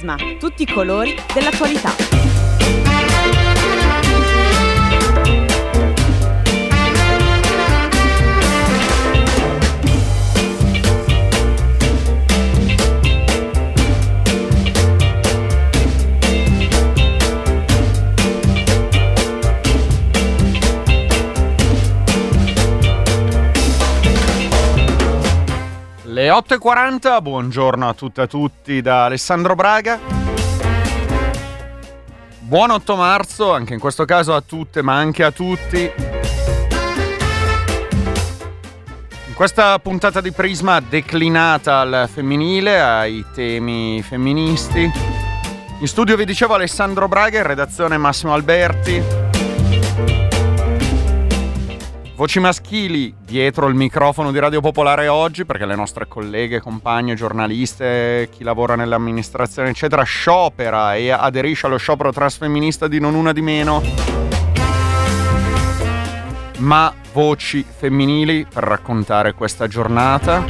Prisma, tutti i colori dell'attualità. Le 8.40, buongiorno a tutte e a tutti da Alessandro Braga. Buon 8 marzo, anche in questo caso a tutte ma anche a tutti. In questa puntata di Prisma declinata al femminile, ai temi femministi. In studio vi dicevo Alessandro Braga, in redazione Massimo Alberti. Voci maschili dietro il microfono di Radio Popolare oggi, perché le nostre colleghe, compagne, giornaliste, chi lavora nell'amministrazione eccetera sciopera e aderisce allo sciopero transfemminista di Non Una Di Meno. Ma voci femminili per raccontare questa giornata.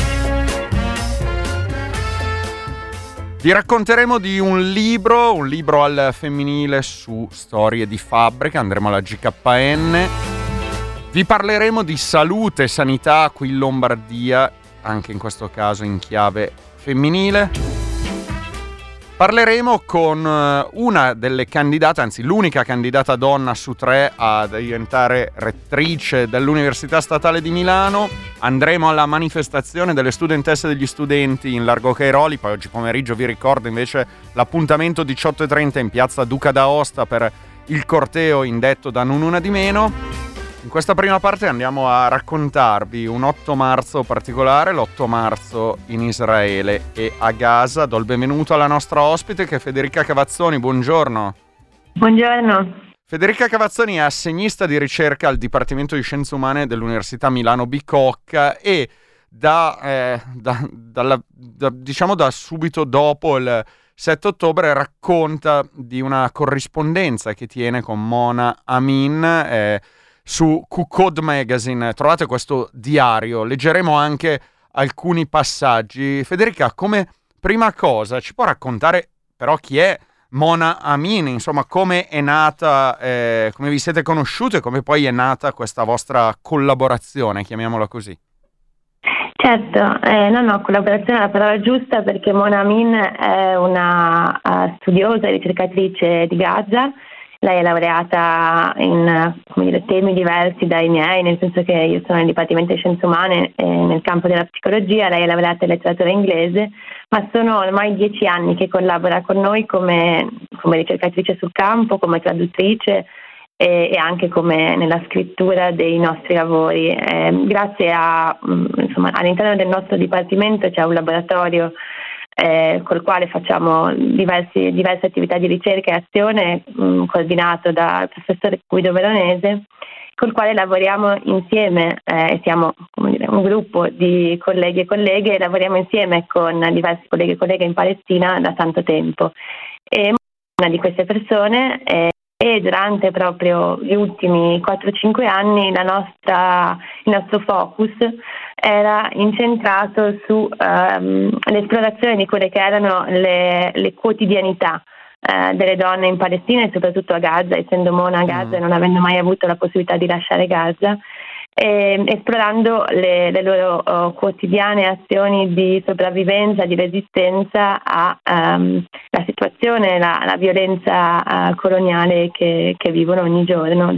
Vi racconteremo di un libro al femminile su storie di fabbrica, andremo alla GKN. Vi parleremo di salute e sanità qui in Lombardia, anche in questo caso in chiave femminile. Parleremo con una delle candidate, anzi l'unica candidata donna su 3 a diventare rettrice dell'Università Statale di Milano. Andremo alla manifestazione delle studentesse e degli studenti in Largo Cairoli. Poi oggi pomeriggio vi ricordo invece l'appuntamento 18.30 in piazza Duca d'Aosta per il corteo indetto da Non Una Di Meno. In questa prima parte andiamo a raccontarvi un 8 marzo particolare, l'8 marzo in Israele e a Gaza. Do il benvenuto alla nostra ospite che è Federica Cavazzoni, buongiorno. Buongiorno. Federica Cavazzoni è assegnista di ricerca al Dipartimento di Scienze Umane dell'Università Milano Bicocca e diciamo da subito dopo il 7 ottobre racconta di una corrispondenza che tiene con Mona Amin su Q-Code Magazine. Trovate questo diario, leggeremo anche alcuni passaggi. Federica, come prima cosa ci può raccontare però chi è Mona Amin, insomma come è nata, come vi siete conosciute e come poi è nata questa vostra collaborazione, chiamiamola così? Certo, collaborazione è la parola giusta, perché Mona Amin è una studiosa e ricercatrice di Gaza. Lei è laureata in temi diversi dai miei, nel senso che io sono nel Dipartimento di Scienze Umane nel campo della psicologia, lei è laureata in letteratura inglese, ma sono ormai 10 anni che collabora con noi come ricercatrice sul campo, come traduttrice e anche come nella scrittura dei nostri lavori. Grazie all'interno del nostro Dipartimento c'è un laboratorio col quale facciamo diverse attività di ricerca e azione, coordinato dal professore Guido Veronese, col quale lavoriamo insieme, siamo un gruppo di colleghi e colleghe, lavoriamo insieme con diversi colleghi e colleghe in Palestina da tanto tempo. E una di queste persone e durante proprio gli ultimi 4-5 anni il nostro focus era incentrato su l'esplorazione di quelle che erano le quotidianità delle donne in Palestina e soprattutto a Gaza, essendo Mona a Gaza e non avendo mai avuto la possibilità di lasciare Gaza, esplorando le loro quotidiane azioni di sopravvivenza, di resistenza alla situazione, la violenza coloniale che vivono ogni giorno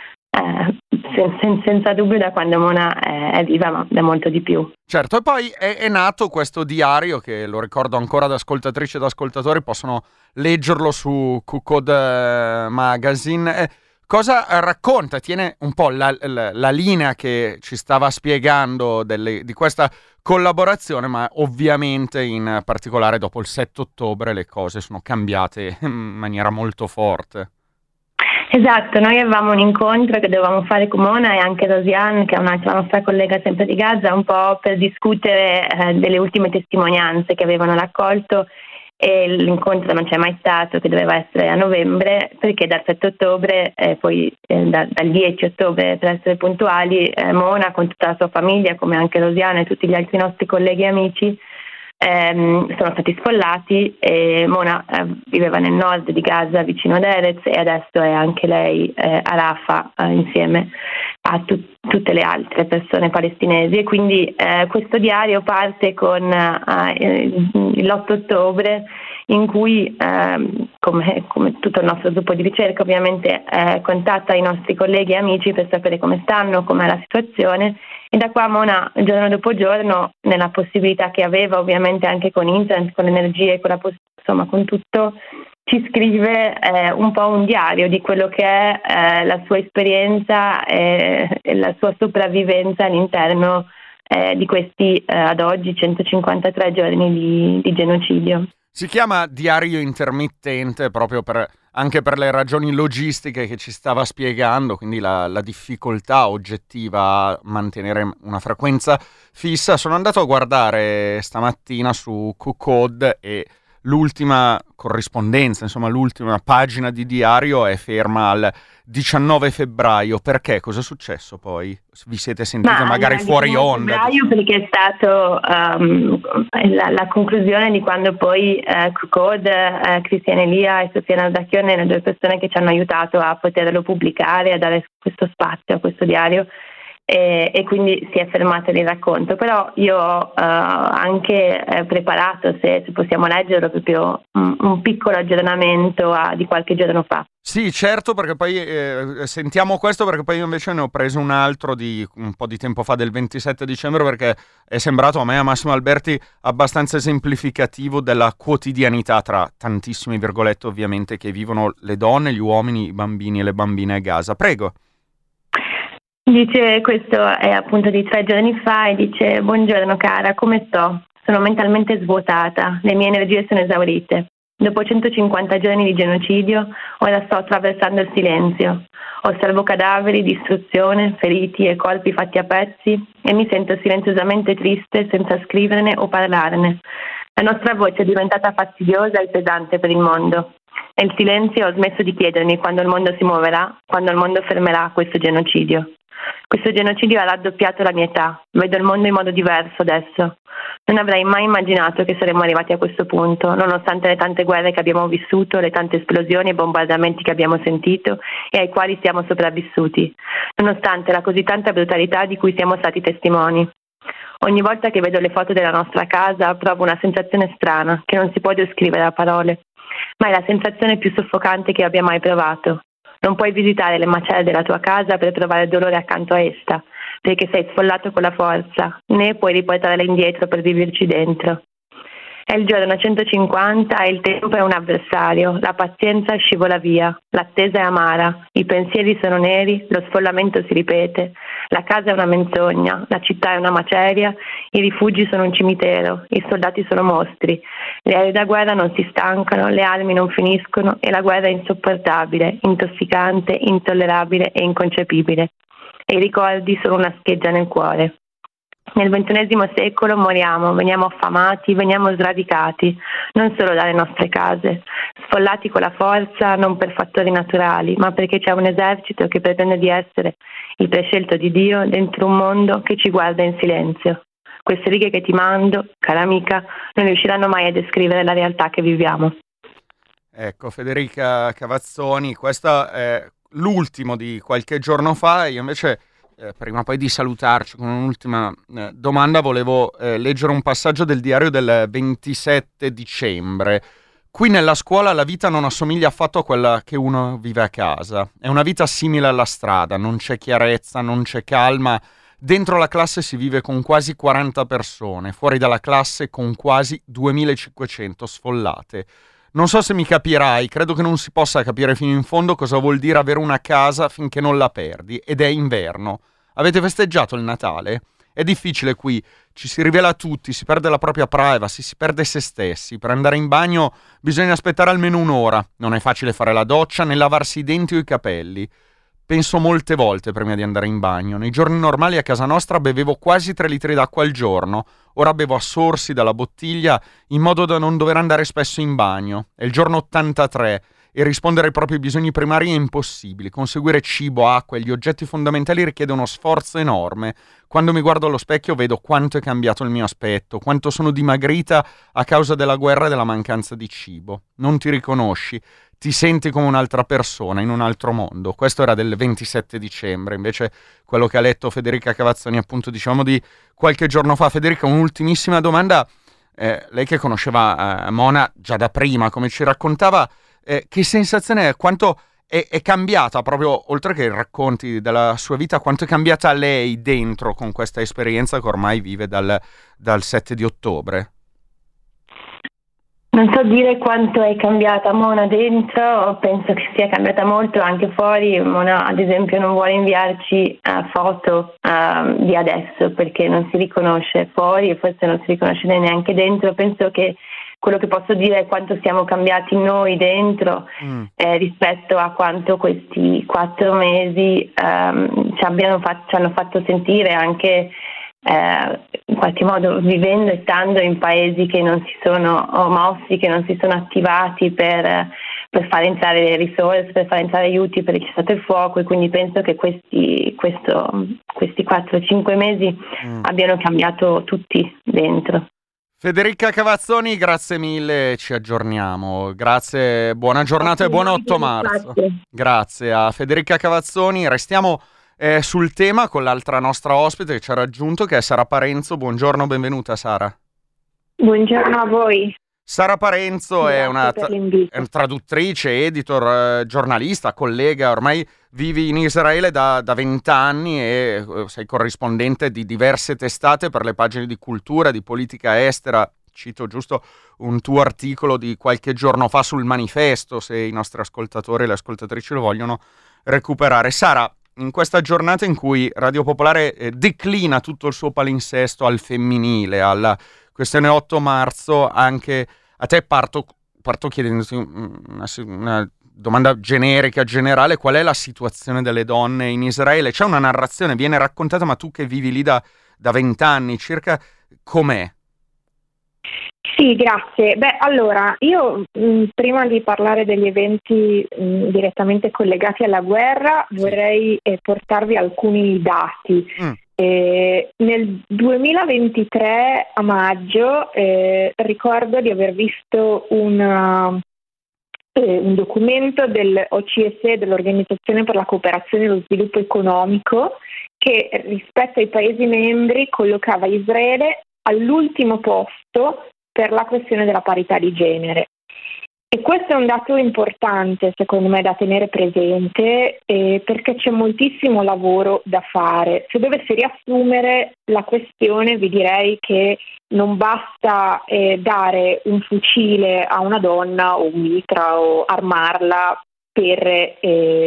senza dubbio da quando Mona è viva, ma da molto di più. Certo, e poi è nato questo diario che, lo ricordo ancora ad ascoltatrici ed ascoltatori, possono leggerlo su Q-Code Magazine. Cosa racconta? Tiene un po' la linea che ci stava spiegando di questa collaborazione, ma ovviamente in particolare dopo il 7 ottobre le cose sono cambiate in maniera molto forte. Esatto, noi avevamo un incontro che dovevamo fare con Mona e anche Rosiane, che è un'altra nostra collega sempre di Gaza, un po' per discutere delle ultime testimonianze che avevano raccolto, e l'incontro non c'è mai stato, che doveva essere a novembre, perché dal 7 ottobre poi dal 10 ottobre, per essere puntuali, Mona con tutta la sua famiglia, come anche Rosiane e tutti gli altri nostri colleghi e amici, sono stati sfollati e Mona viveva nel nord di Gaza vicino ad Erez e adesso è anche lei a Rafah insieme a tutte le altre persone palestinesi, e quindi questo diario parte con l'8 ottobre in cui come tutto il nostro gruppo di ricerca ovviamente contatta i nostri colleghi e amici per sapere come stanno, com'è la situazione, e da qua Mona giorno dopo giorno, nella possibilità che aveva ovviamente anche con internet, con l'energia, con tutto, ci scrive un po' un diario di quello che è la sua esperienza e la sua sopravvivenza all'interno di questi ad oggi 153 giorni di genocidio. Si chiama diario intermittente proprio anche per le ragioni logistiche che ci stava spiegando, quindi la difficoltà oggettiva a mantenere una frequenza fissa. Sono andato a guardare stamattina su QCode e l'ultima corrispondenza, insomma l'ultima pagina di diario è ferma al 19 febbraio. Perché? Cosa è successo poi? Vi siete sentite magari fuori onda? Perché è stato la conclusione di quando poi QCode, Cristian Elia e Sofia Nardacchione, le due persone che ci hanno aiutato a poterlo pubblicare, a dare questo spazio a questo diario, e quindi si è fermato il racconto. Però io ho anche preparato, se possiamo leggerlo, proprio un piccolo aggiornamento di qualche giorno fa. Sì, certo, perché poi sentiamo questo, perché poi io invece ne ho preso un altro di un po' di tempo fa, del 27 dicembre, perché è sembrato a me, a Massimo Alberti, abbastanza esemplificativo della quotidianità, tra tantissime virgolette ovviamente, che vivono le donne, gli uomini, i bambini e le bambine a Gaza. Prego. Dice, questo è appunto di 3 giorni fa, e dice: buongiorno cara, come sto? Sono mentalmente svuotata, le mie energie sono esaurite. Dopo 150 giorni di genocidio, ora sto attraversando il silenzio. Osservo cadaveri, distruzione, feriti e colpi fatti a pezzi e mi sento silenziosamente triste senza scriverne o parlarne. La nostra voce è diventata fastidiosa e pesante per il mondo. Nel silenzio ho smesso di chiedermi quando il mondo si muoverà, quando il mondo fermerà questo genocidio. Questo genocidio ha raddoppiato la mia età, vedo il mondo in modo diverso adesso. Non avrei mai immaginato che saremmo arrivati a questo punto, nonostante le tante guerre che abbiamo vissuto, le tante esplosioni e bombardamenti che abbiamo sentito e ai quali siamo sopravvissuti, nonostante la così tanta brutalità di cui siamo stati testimoni. Ogni volta che vedo le foto della nostra casa provo una sensazione strana che non si può descrivere a parole, ma è la sensazione più soffocante che abbia mai provato. Non puoi visitare le macerie della tua casa per provare dolore accanto a essa, perché sei sfollato con la forza, né puoi riportarla indietro per viverci dentro. È il giorno 150 e il tempo è un avversario, la pazienza scivola via, l'attesa è amara, i pensieri sono neri, lo sfollamento si ripete, la casa è una menzogna, la città è una maceria, i rifugi sono un cimitero, i soldati sono mostri, le aree da guerra non si stancano, le armi non finiscono e la guerra è insopportabile, intossicante, intollerabile e inconcepibile. E i ricordi sono una scheggia nel cuore. Nel XXI secolo moriamo, veniamo affamati, veniamo sradicati, non solo dalle nostre case, sfollati con la forza non per fattori naturali, ma perché c'è un esercito che pretende di essere il prescelto di Dio dentro un mondo che ci guarda in silenzio. Queste righe che ti mando, cara amica, non riusciranno mai a descrivere la realtà che viviamo. Ecco, Federica Cavazzoni, questo è l'ultimo di qualche giorno fa. Io invece, prima poi di salutarci con un'ultima domanda, volevo leggere un passaggio del diario del 27 dicembre. Qui nella scuola la vita non assomiglia affatto a quella che uno vive a casa. È una vita simile alla strada, non c'è chiarezza, non c'è calma. Dentro la classe si vive con quasi 40 persone, fuori dalla classe con quasi 2500 sfollate. Non so se mi capirai, credo che non si possa capire fino in fondo cosa vuol dire avere una casa finché non la perdi, ed è inverno. Avete festeggiato il Natale? È difficile qui, ci si rivela a tutti, si perde la propria privacy, si perde se stessi. Per andare in bagno bisogna aspettare almeno un'ora, non è facile fare la doccia né lavarsi i denti o i capelli. Penso molte volte prima di andare in bagno. Nei giorni normali a casa nostra bevevo quasi 3 litri d'acqua al giorno. Ora bevo a sorsi dalla bottiglia in modo da non dover andare spesso in bagno. È il giorno 83 e rispondere ai propri bisogni primari è impossibile. Conseguire cibo, acqua e gli oggetti fondamentali richiede uno sforzo enorme. Quando mi guardo allo specchio vedo quanto è cambiato il mio aspetto, quanto sono dimagrita a causa della guerra e della mancanza di cibo. Non ti riconosci, ti senti come un'altra persona in un altro mondo. Questo era del 27 dicembre, invece quello che ha letto Federica Cavazzoni, appunto, diciamo di qualche giorno fa. Federica, un'ultimissima domanda. Lei che conosceva Mona già da prima, come ci raccontava, che sensazione è? Quanto è cambiata proprio, oltre che i racconti della sua vita, quanto è cambiata lei dentro con questa esperienza che ormai vive dal 7 di ottobre? Non so dire quanto è cambiata Mona dentro, penso che sia cambiata molto anche fuori. Mona, ad esempio, non vuole inviarci foto di adesso perché non si riconosce fuori e forse non si riconosce neanche dentro. Penso che quello che posso dire è quanto siamo cambiati noi dentro rispetto a quanto questi 4 mesi ci hanno fatto sentire, anche in qualche modo vivendo e stando in paesi che non si sono mossi, che non si sono attivati per far entrare le risorse, per far entrare aiuti per il cessate il fuoco, e quindi penso che questi 4-5 mesi abbiano cambiato tutti dentro. Federica Cavazzoni, grazie mille, ci aggiorniamo. Grazie, buona giornata e buon 8 marzo. Grazie a Federica Cavazzoni. Restiamo sul tema con l'altra nostra ospite che ci ha raggiunto, che è Sara Parenzo. Buongiorno, benvenuta Sara. Buongiorno a voi. Sara Parenzo è una traduttrice, editor, giornalista, collega, ormai vivi in Israele da 20 anni e sei corrispondente di diverse testate per le pagine di cultura, di politica estera. Cito giusto un tuo articolo di qualche giorno fa sul Manifesto, se i nostri ascoltatori e le ascoltatrici lo vogliono recuperare. Sara, in questa giornata in cui Radio Popolare declina tutto il suo palinsesto al femminile, alla questione 8 marzo, anche a te parto chiedendoti una domanda generica, generale: qual è la situazione delle donne in Israele? C'è una narrazione, viene raccontata, ma tu che vivi lì da 20 anni circa, com'è? Sì, grazie. Allora, io prima di parlare degli eventi direttamente collegati alla guerra, vorrei portarvi alcuni dati. Nel 2023 a maggio ricordo di aver visto un documento dell'OCSE, dell'Organizzazione per la Cooperazione e lo Sviluppo Economico, che rispetto ai Paesi membri collocava Israele all'ultimo posto per la questione della parità di genere. E questo è un dato importante, secondo me, da tenere presente, perché c'è moltissimo lavoro da fare. Se dovessi riassumere la questione, vi direi che non basta dare un fucile a una donna o un mitra o armarla per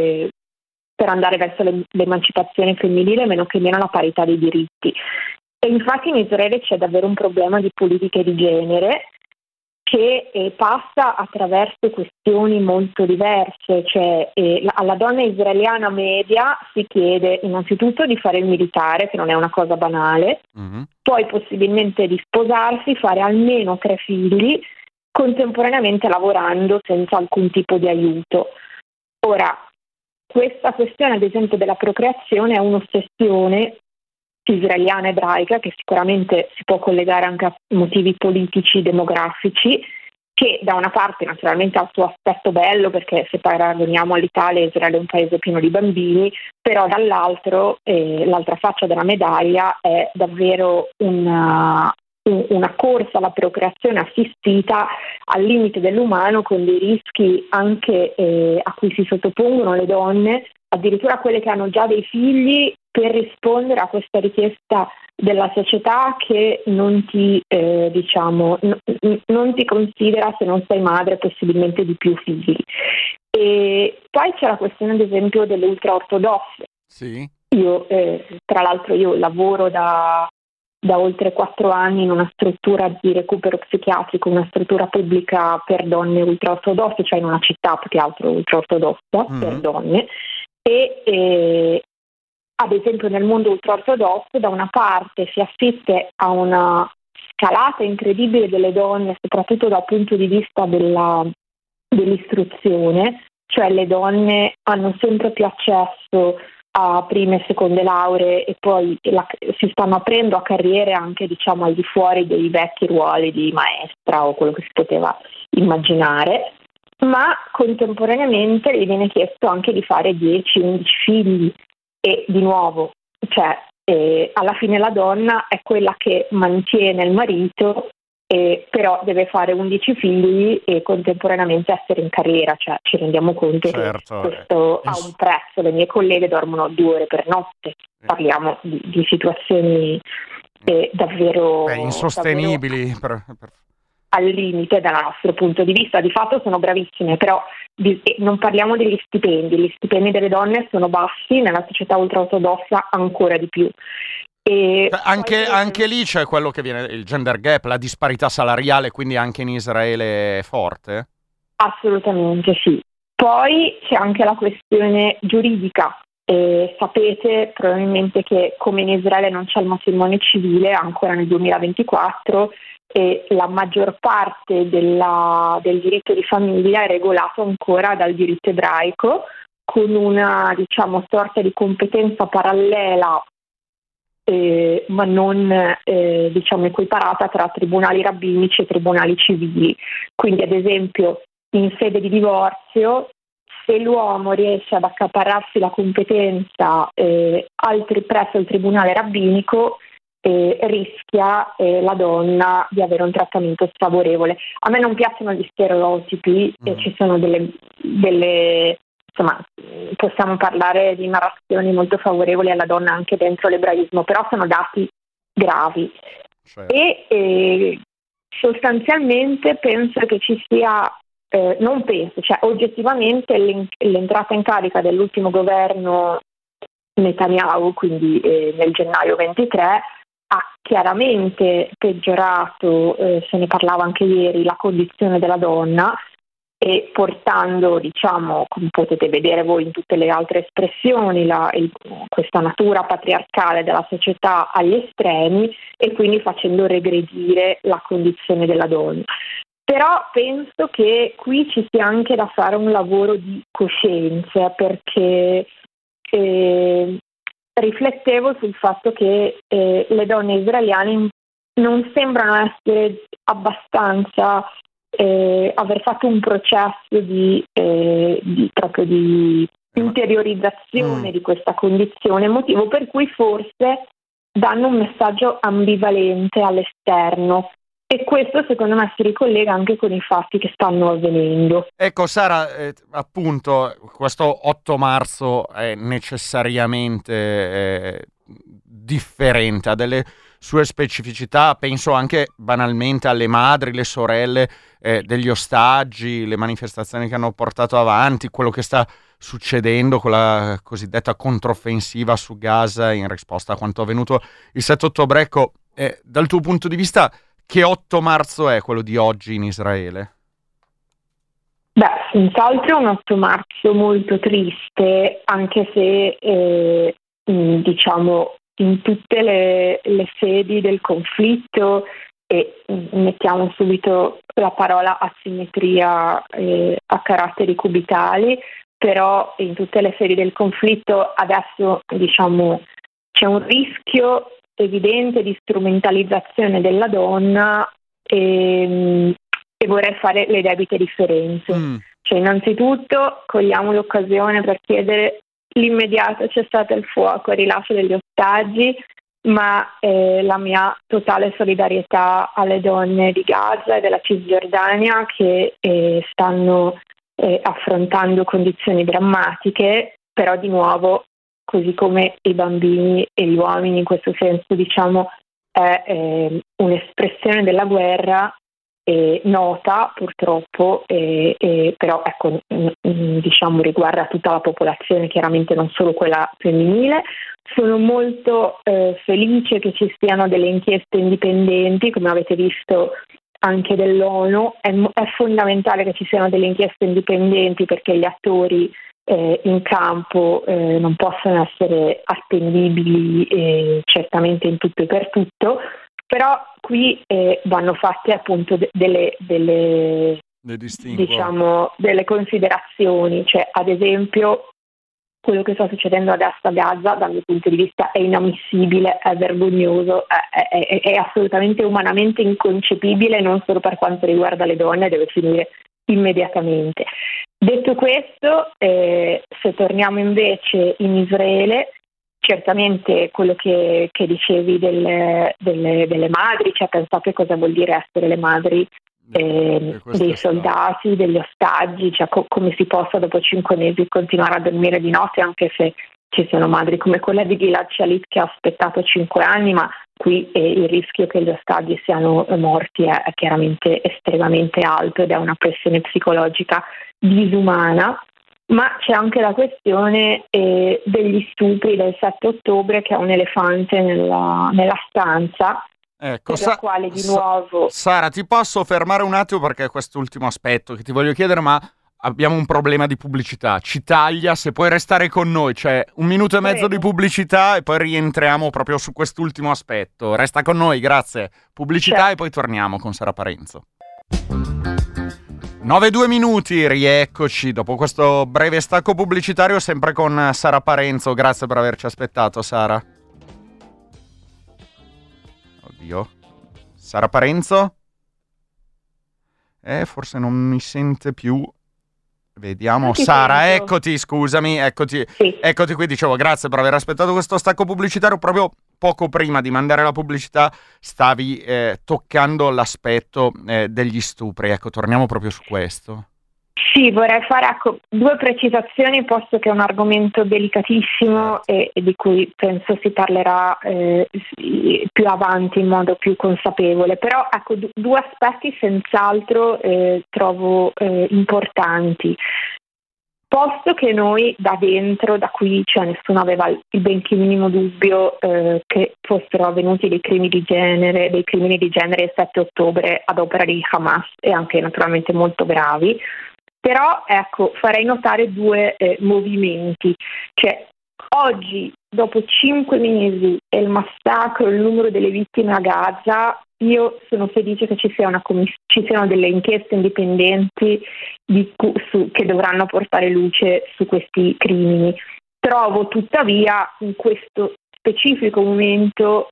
andare verso l'emancipazione femminile, meno che meno la parità dei diritti. E infatti in Israele c'è davvero un problema di politiche di genere che passa attraverso questioni molto diverse, cioè alla donna israeliana media si chiede innanzitutto di fare il militare, che non è una cosa banale, poi possibilmente di sposarsi, fare almeno 3 figli, contemporaneamente lavorando senza alcun tipo di aiuto. Ora, questa questione ad esempio della procreazione è un'ossessione israeliana ebraica, che sicuramente si può collegare anche a motivi politici, demografici, che da una parte naturalmente ha il suo aspetto bello, perché se paragoniamo all'Italia, Israele è un paese pieno di bambini, però dall'altro l'altra faccia della medaglia è davvero una corsa alla procreazione assistita al limite dell'umano, con dei rischi anche a cui si sottopongono le donne, addirittura quelle che hanno già dei figli, per rispondere a questa richiesta della società che non ti non ti considera, se non sei madre, possibilmente di più figli. E poi c'è la questione ad esempio delle ultraortodosse. Sì. Io tra l'altro lavoro da oltre 4 anni in una struttura di recupero psichiatrico, una struttura pubblica per donne ultraortodosse, cioè in una città più che altro ultraortodossa per donne, e ad esempio nel mondo ultraortodosso da una parte si assiste a una scalata incredibile delle donne, soprattutto dal punto di vista dell'istruzione, cioè le donne hanno sempre più accesso a prime e seconde lauree e poi si stanno aprendo a carriere anche diciamo al di fuori dei vecchi ruoli di maestra o quello che si poteva immaginare, ma contemporaneamente gli viene chiesto anche di fare 10-11 figli e di nuovo, cioè alla fine la donna è quella che mantiene il marito, però deve fare 11 figli e contemporaneamente essere in carriera, cioè ci rendiamo conto certo, che questo ha un prezzo. Le mie colleghe dormono 2 ore per notte, parliamo di situazioni davvero insostenibili. Al limite dal nostro punto di vista. Di fatto sono bravissime, però non parliamo degli stipendi. Gli stipendi delle donne sono bassi, nella società ultraortodossa ancora di più. E anche lì c'è quello che viene il gender gap, la disparità salariale, quindi anche in Israele è forte? Assolutamente sì. Poi c'è anche la questione giuridica. Sapete probabilmente che come in Israele non c'è il matrimonio civile ancora nel 2024, e la maggior parte del diritto di famiglia è regolato ancora dal diritto ebraico, con una diciamo sorta di competenza parallela ma non diciamo equiparata tra tribunali rabbinici e tribunali civili. Quindi ad esempio in sede di divorzio, se l'uomo riesce ad accaparrarsi la competenza presso il tribunale rabbinico, rischia la donna di avere un trattamento sfavorevole. A me non piacciono gli stereotipi e ci sono delle insomma, possiamo parlare di narrazioni molto favorevoli alla donna anche dentro l'ebraismo, però sono dati gravi. Certo. E sostanzialmente penso che ci sia, non penso, cioè oggettivamente l'entrata in carica dell'ultimo governo Netanyahu, quindi nel gennaio 23, ha chiaramente peggiorato, se ne parlava anche ieri, la condizione della donna, e portando, diciamo, come potete vedere voi in tutte le altre espressioni, questa natura patriarcale della società agli estremi, e quindi facendo regredire la condizione della donna. Però penso che qui ci sia anche da fare un lavoro di coscienza, perché riflettevo sul fatto che le donne israeliane non sembrano essere abbastanza aver fatto un processo di interiorizzazione di questa condizione, motivo per cui forse danno un messaggio ambivalente all'esterno, e questo secondo me si ricollega anche con i fatti che stanno avvenendo. Ecco Sara, appunto questo 8 marzo è necessariamente differente, ha delle sue specificità, penso anche banalmente alle madri, le sorelle degli ostaggi, le manifestazioni che hanno portato avanti, quello che sta succedendo con la cosiddetta controffensiva su Gaza in risposta a quanto avvenuto il 7 ottobre. Ecco, dal tuo punto di vista, che 8 marzo è quello di oggi in Israele? Beh, senz'altro è un 8 marzo molto triste, anche se diciamo in tutte le sedi del conflitto, e mettiamo subito la parola asimmetria a caratteri cubitali, però in tutte le sedi del conflitto adesso diciamo c'è un rischio evidente di strumentalizzazione della donna, e vorrei fare le debite differenze. Cioè, innanzitutto cogliamo l'occasione per chiedere l'immediato cessate il fuoco, il rilascio degli ostaggi, ma la mia totale solidarietà alle donne di Gaza e della Cisgiordania che stanno affrontando condizioni drammatiche, però di nuovo, così come i bambini e gli uomini, in questo senso diciamo è un'espressione della guerra nota purtroppo, però ecco, diciamo riguarda tutta la popolazione, chiaramente non solo quella femminile. Sono molto felice che ci siano delle inchieste indipendenti, come avete visto anche dell'ONU. È fondamentale che ci siano delle inchieste indipendenti, perché gli attori in campo non possono essere attendibili certamente in tutto e per tutto, però qui vanno fatte appunto delle diciamo, delle considerazioni, cioè ad esempio quello che sta succedendo adesso a Gaza dal mio punto di vista è inammissibile, è vergognoso, è assolutamente umanamente inconcepibile, non solo per quanto riguarda le donne, deve finire immediatamente. Detto questo, se torniamo invece in Israele, certamente quello che dicevi delle madri, cioè pensate cosa vuol dire essere le madri dei soldati, degli ostaggi, cioè come si possa dopo 5 mesi continuare a dormire di notte, anche se ci sono madri come quella di Gilad Shalit che ha aspettato 5 anni, ma qui il rischio che gli ostaggi siano morti è chiaramente estremamente alto ed è una pressione psicologica disumana. Ma c'è anche la questione degli stupri del 7 ottobre, che è un elefante nella stanza. Ecco, per la quale di nuovo... Sara, ti posso fermare un attimo perché è quest'ultimo aspetto che ti voglio chiedere, ma abbiamo un problema di pubblicità. Ci taglia, se puoi restare con noi, cioè 1 minuto e mezzo di pubblicità e poi rientriamo proprio su quest'ultimo aspetto. Resta con noi, grazie. Pubblicità e poi torniamo con Sara Parenzo. 9-2 minuti, rieccoci dopo questo breve stacco pubblicitario, sempre con Sara Parenzo. Grazie per averci aspettato, Sara. Oddio. Sara Parenzo? Forse non mi sente più. Vediamo. Sara, sento. Eccoti, scusami, eccoti. Sì. Eccoti qui, dicevo, grazie per aver aspettato questo stacco pubblicitario. Proprio poco prima di mandare la pubblicità stavi toccando l'aspetto degli stupri. Ecco, torniamo proprio su questo. Sì, vorrei fare 2 precisazioni, posto che è un argomento delicatissimo e di cui penso si parlerà più avanti in modo più consapevole, però 2 aspetti senz'altro trovo importanti. Posto che noi da dentro, da qui, cioè nessuno aveva il benché minimo dubbio che fossero avvenuti dei crimini di genere il 7 ottobre ad opera di Hamas e anche naturalmente molto gravi, però farei notare 2 movimenti. Cioè, oggi, dopo 5 mesi e il massacro, il numero delle vittime a Gaza, io sono felice che ci siano delle inchieste indipendenti che dovranno portare luce su questi crimini. Trovo tuttavia in questo specifico momento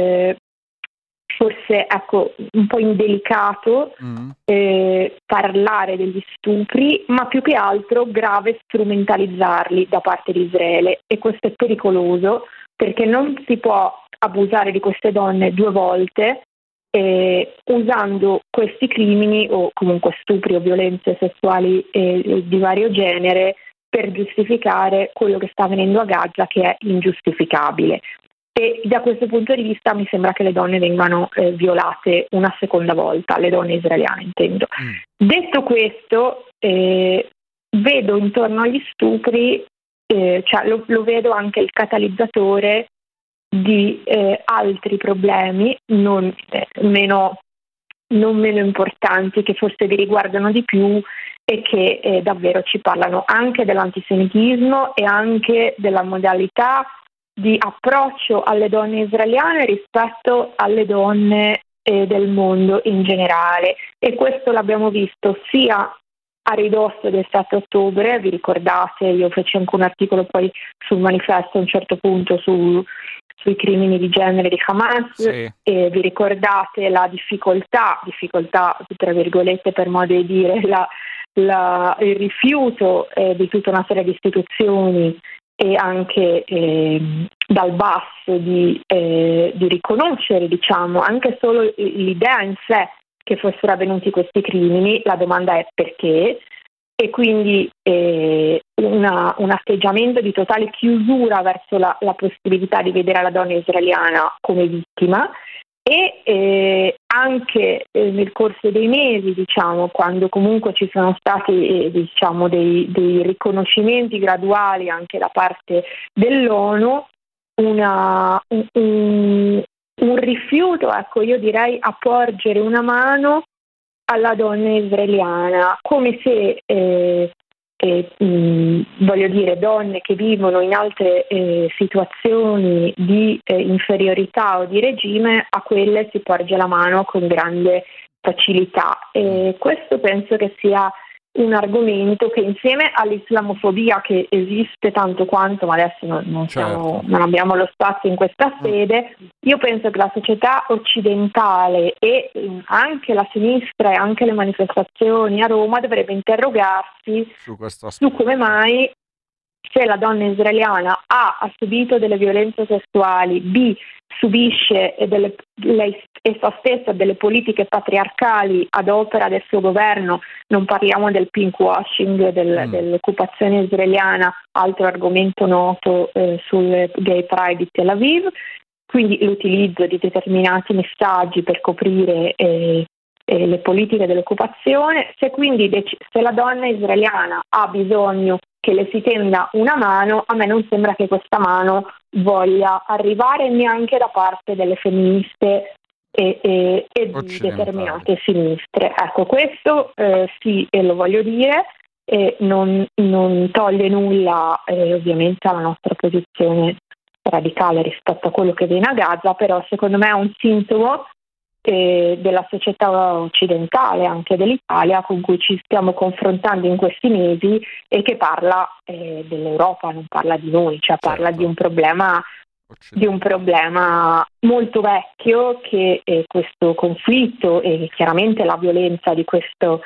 forse un po' indelicato parlare degli stupri, ma più che altro grave strumentalizzarli da parte di Israele, e questo è pericoloso perché non si può abusare di queste donne 2 volte usando questi crimini o comunque stupri o violenze sessuali di vario genere per giustificare quello che sta avvenendo a Gaza, che è ingiustificabile. E da questo punto di vista mi sembra che le donne vengano violate una seconda volta, le donne israeliane intendo. Detto questo, vedo intorno agli stupri, cioè lo vedo anche il catalizzatore di altri problemi non meno importanti, che forse vi riguardano di più e che davvero ci parlano anche dell'antisemitismo e anche della modalità di approccio alle donne israeliane rispetto alle donne del mondo in generale. E questo l'abbiamo visto sia a ridosso del 7 ottobre, vi ricordate, io feci anche un articolo poi sul manifesto a un certo punto sui crimini di genere di Hamas, sì. E vi ricordate la difficoltà tra virgolette per modo di dire, il rifiuto di tutta una serie di istituzioni e anche dal basso di riconoscere, diciamo, anche solo l'idea in sé che fossero avvenuti questi crimini. La domanda è perché, e quindi un atteggiamento di totale chiusura verso la possibilità di vedere la donna israeliana come vittima, e anche nel corso dei mesi, diciamo, quando comunque ci sono stati diciamo dei riconoscimenti graduali anche da parte dell'ONU, un rifiuto, io direi, a porgere una mano alla donna israeliana, come se voglio dire, donne che vivono in altre situazioni di inferiorità o di regime, a quelle si porge la mano con grande facilità, e questo penso che sia un argomento che, insieme all'islamofobia che esiste tanto quanto, ma adesso non abbiamo lo spazio in questa sede, io penso che la società occidentale e anche la sinistra e anche le manifestazioni a Roma dovrebbe interrogarsi su come mai, se la donna israeliana ha subito delle violenze sessuali, B, subisce lei essa stessa delle politiche patriarcali ad opera del suo governo, non parliamo del pinkwashing dell'occupazione israeliana, altro argomento noto sul Gay Pride di Tel Aviv, quindi l'utilizzo di determinati messaggi per coprire le politiche dell'occupazione. Se la donna israeliana ha bisogno che le si tenda una mano, a me non sembra che questa mano voglia arrivare neanche da parte delle femministe e di determinate sinistre. Ecco, questo sì, e lo voglio dire, non toglie nulla ovviamente alla nostra posizione radicale rispetto a quello che viene a Gaza, però secondo me è un sintomo della società occidentale, anche dell'Italia, con cui ci stiamo confrontando in questi mesi, e che parla dell'Europa, non parla di noi, cioè parla di un problema molto vecchio, che questo conflitto e chiaramente la violenza di questa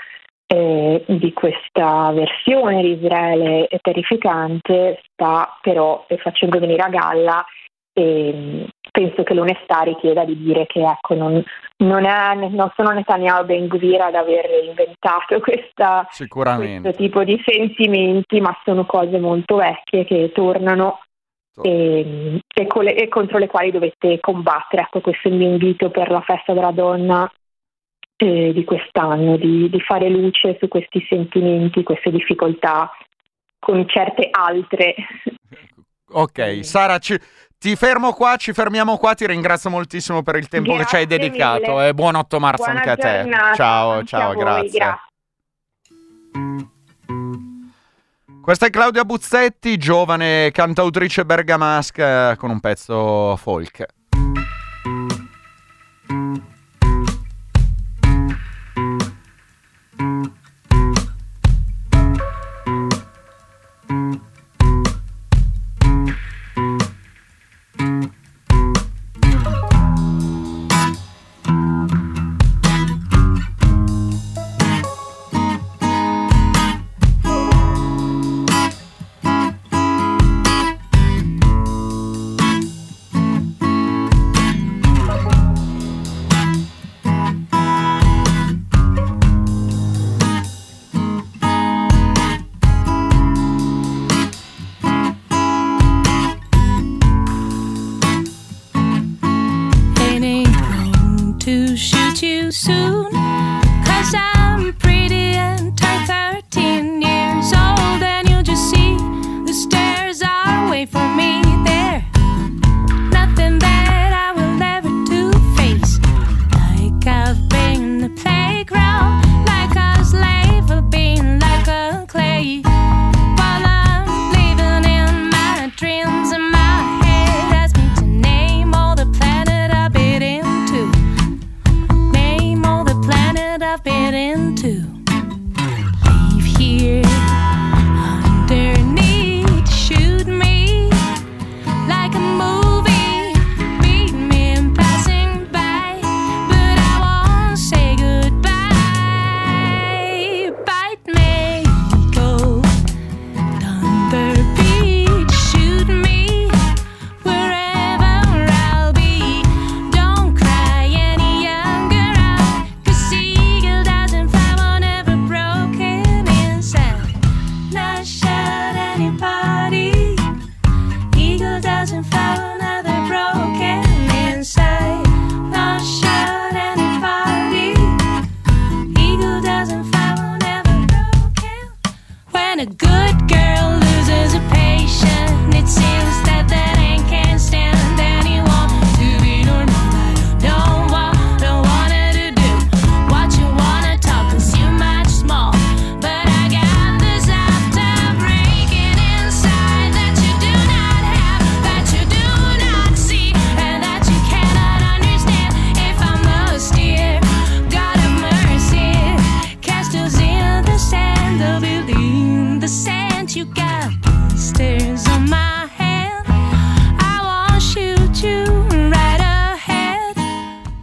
versione di Israele terrificante sta però facendo venire a galla, e penso che l'onestà richieda di dire che non sono Netanyahu e Ben Gvir ad aver inventato questo tipo di sentimenti, ma sono cose molto vecchie che tornano e contro le quali dovete combattere. Ecco, questo è il mio invito per la festa della donna di quest'anno, di fare luce su questi sentimenti, queste difficoltà con certe altre. Ok, Sara, ti fermo qua, ci fermiamo qua, ti ringrazio moltissimo per il tempo che ci hai dedicato e buon 8 marzo anche a te. Ciao, grazie. Questa è Claudia Buzzetti, giovane cantautrice bergamasca con un pezzo folk. Name all the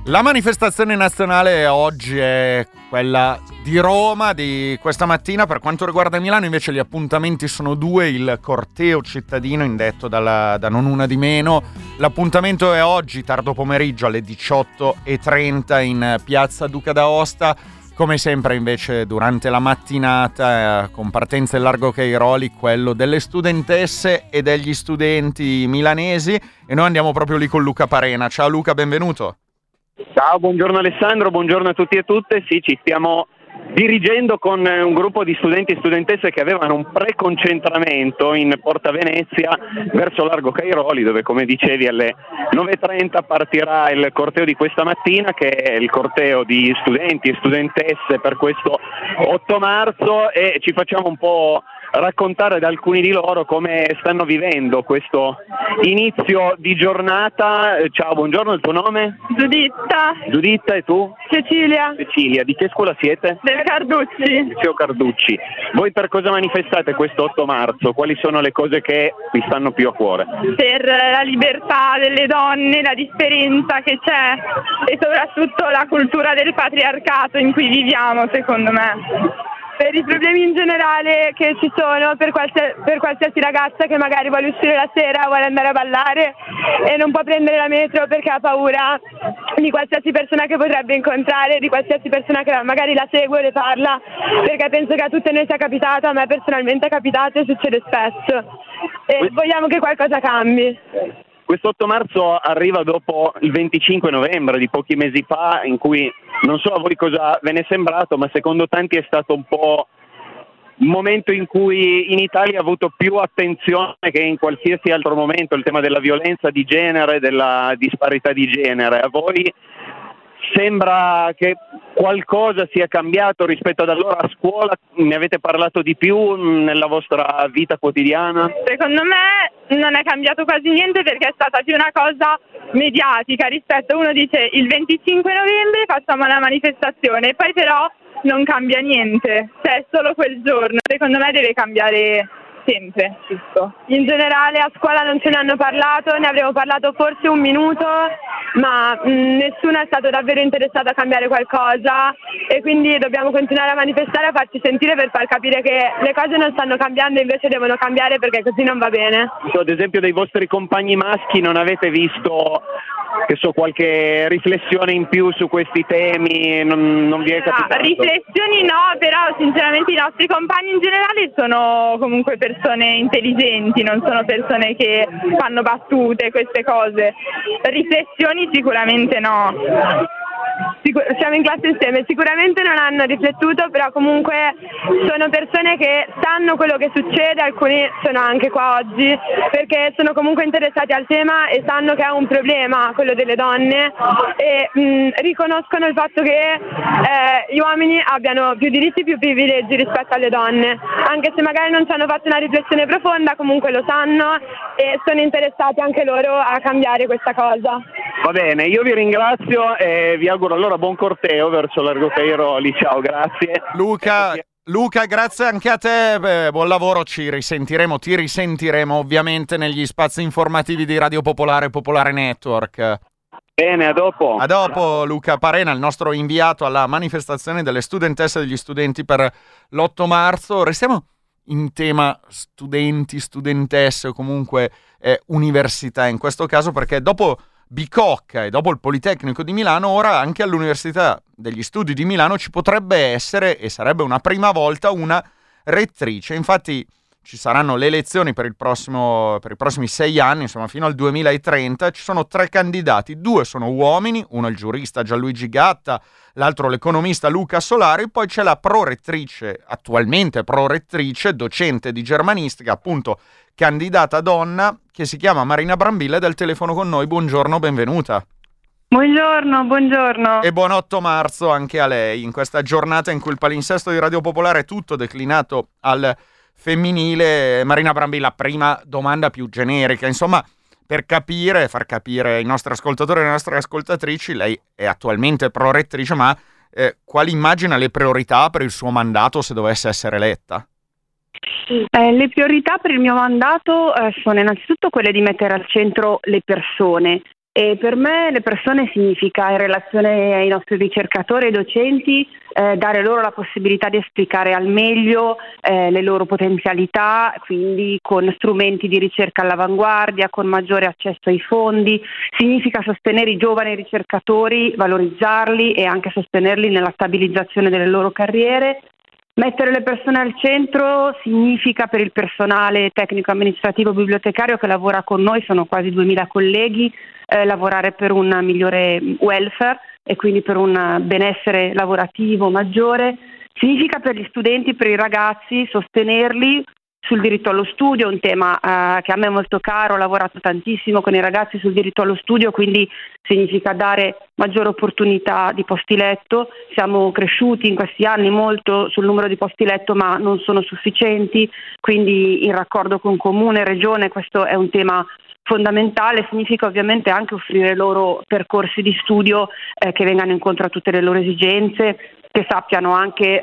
La manifestazione nazionale oggi è quella di Roma di questa mattina. Per quanto riguarda Milano invece gli appuntamenti sono due: il corteo cittadino indetto da non una di meno. L'appuntamento è oggi tardo pomeriggio alle 18:30 in piazza Duca d'Aosta. Come sempre invece durante la mattinata con partenza in largo Cairoli quello delle studentesse e degli studenti milanesi, e noi andiamo proprio lì con Luca Parena. Ciao Luca, benvenuto. Ciao, buongiorno Alessandro, buongiorno a tutti e tutte. Sì, ci stiamo dirigendo con un gruppo di studenti e studentesse che avevano un preconcentramento in Porta Venezia verso Largo Cairoli, dove, come dicevi, alle 9:30 partirà il corteo di questa mattina, che è il corteo di studenti e studentesse per questo 8 marzo, e ci facciamo un po' raccontare da alcuni di loro come stanno vivendo questo inizio di giornata. Ciao, buongiorno, il tuo nome? Giuditta. Giuditta, e tu? Cecilia. Cecilia, di che scuola siete? Del Carducci. Liceo Carducci. Voi per cosa manifestate questo 8 marzo? Quali sono le cose che vi stanno più a cuore? Per la libertà delle donne, la differenza che c'è e soprattutto la cultura del patriarcato in cui viviamo, secondo me. Per i problemi in generale che ci sono per qualsiasi ragazza che magari vuole uscire la sera, vuole andare a ballare e non può prendere la metro perché ha paura di qualsiasi persona che potrebbe incontrare, di qualsiasi persona che magari la segue o le parla, perché penso che a tutte noi sia capitato, a me personalmente è capitato e succede spesso, e vogliamo che qualcosa cambi. Questo 8 marzo arriva dopo il 25 novembre di pochi mesi fa, in cui non so a voi cosa ve ne è sembrato, ma secondo tanti è stato un po' un momento in cui in Italia ha avuto più attenzione che in qualsiasi altro momento il tema della violenza di genere, della disparità di genere. A voi sembra che qualcosa sia cambiato rispetto ad allora? A scuola ne avete parlato di più nella vostra vita quotidiana? Secondo me non è cambiato quasi niente, perché è stata più una cosa mediatica rispetto, uno dice il 25 novembre facciamo una manifestazione e poi però non cambia niente, cioè è solo quel giorno. Secondo me deve cambiare sempre tutto. In generale a scuola non ce ne hanno parlato, ne avremo parlato forse un minuto, ma nessuno è stato davvero interessato a cambiare qualcosa, e quindi dobbiamo continuare a manifestare, a farci sentire per far capire che le cose non stanno cambiando, invece devono cambiare, perché così non va bene. Ad esempio dei vostri compagni maschi non avete visto, che so, qualche riflessione in più su questi temi? Non vi è capitato? Riflessioni no, però sinceramente i nostri compagni in generale sono comunque persone intelligenti, non sono persone che fanno battute, queste cose. Riflessioni sicuramente no. Siamo in classe insieme, sicuramente non hanno riflettuto, però comunque sono persone che sanno quello che succede, alcuni sono anche qua oggi perché sono comunque interessati al tema e sanno che è un problema quello delle donne, e riconoscono il fatto che gli uomini abbiano più diritti, più privilegi rispetto alle donne, anche se magari non ci hanno fatto una riflessione profonda, comunque lo sanno e sono interessati anche loro a cambiare questa cosa. Va bene, io vi ringrazio e vi auguro allora buon corteo verso Largo Cairoli. Ciao, grazie. Luca, grazie anche a te, buon lavoro, ti risentiremo ovviamente negli spazi informativi di Radio Popolare e Popolare Network. Bene, a dopo. A dopo. Luca Parena, il nostro inviato alla manifestazione delle studentesse e degli studenti per l'8 marzo. Restiamo in tema studenti, studentesse o comunque università in questo caso, perché dopo Bicocca e dopo il Politecnico di Milano, ora anche all'Università degli Studi di Milano ci potrebbe essere, e sarebbe una prima volta, una rettrice. Infatti ci saranno le elezioni per i prossimi 6 anni, insomma fino al 2030. Ci sono 3 candidati, 2 sono uomini, uno il giurista Gianluigi Gatta, l'altro l'economista Luca Solari, poi c'è la prorettrice, attualmente prorettrice, docente di germanistica, appunto candidata donna, che si chiama Marina Brambilla, è del telefono con noi. Buongiorno, benvenuta. Buongiorno. E buon 8 marzo anche a lei, in questa giornata in cui il palinsesto di Radio Popolare è tutto declinato al femminile. Marina Brambilla, prima domanda più generica, insomma, per far capire ai nostri ascoltatori e alle nostre ascoltatrici, lei è attualmente prorettrice, ma quali immagina le priorità per il suo mandato se dovesse essere eletta? Le priorità per il mio mandato sono innanzitutto quelle di mettere al centro le persone, E per me le persone significa, in relazione ai nostri ricercatori e docenti, dare loro la possibilità di esplicare al meglio le loro potenzialità, quindi con strumenti di ricerca all'avanguardia, con maggiore accesso ai fondi. Significa sostenere i giovani ricercatori, valorizzarli e anche sostenerli nella stabilizzazione delle loro carriere. Mettere le persone al centro significa, per il personale tecnico amministrativo bibliotecario che lavora con noi, sono quasi 2000 colleghi, lavorare per un migliore welfare e quindi per un benessere lavorativo maggiore. Significa per gli studenti, per i ragazzi, sostenerli sul diritto allo studio, un tema che a me è molto caro, ho lavorato tantissimo con i ragazzi sul diritto allo studio, quindi significa dare maggiore opportunità di posti letto. Siamo cresciuti in questi anni molto sul numero di posti letto, ma non sono sufficienti, quindi in raccordo con comune e regione questo è un tema fondamentale. Significa ovviamente anche offrire loro percorsi di studio che vengano incontro a tutte le loro esigenze, che sappiano anche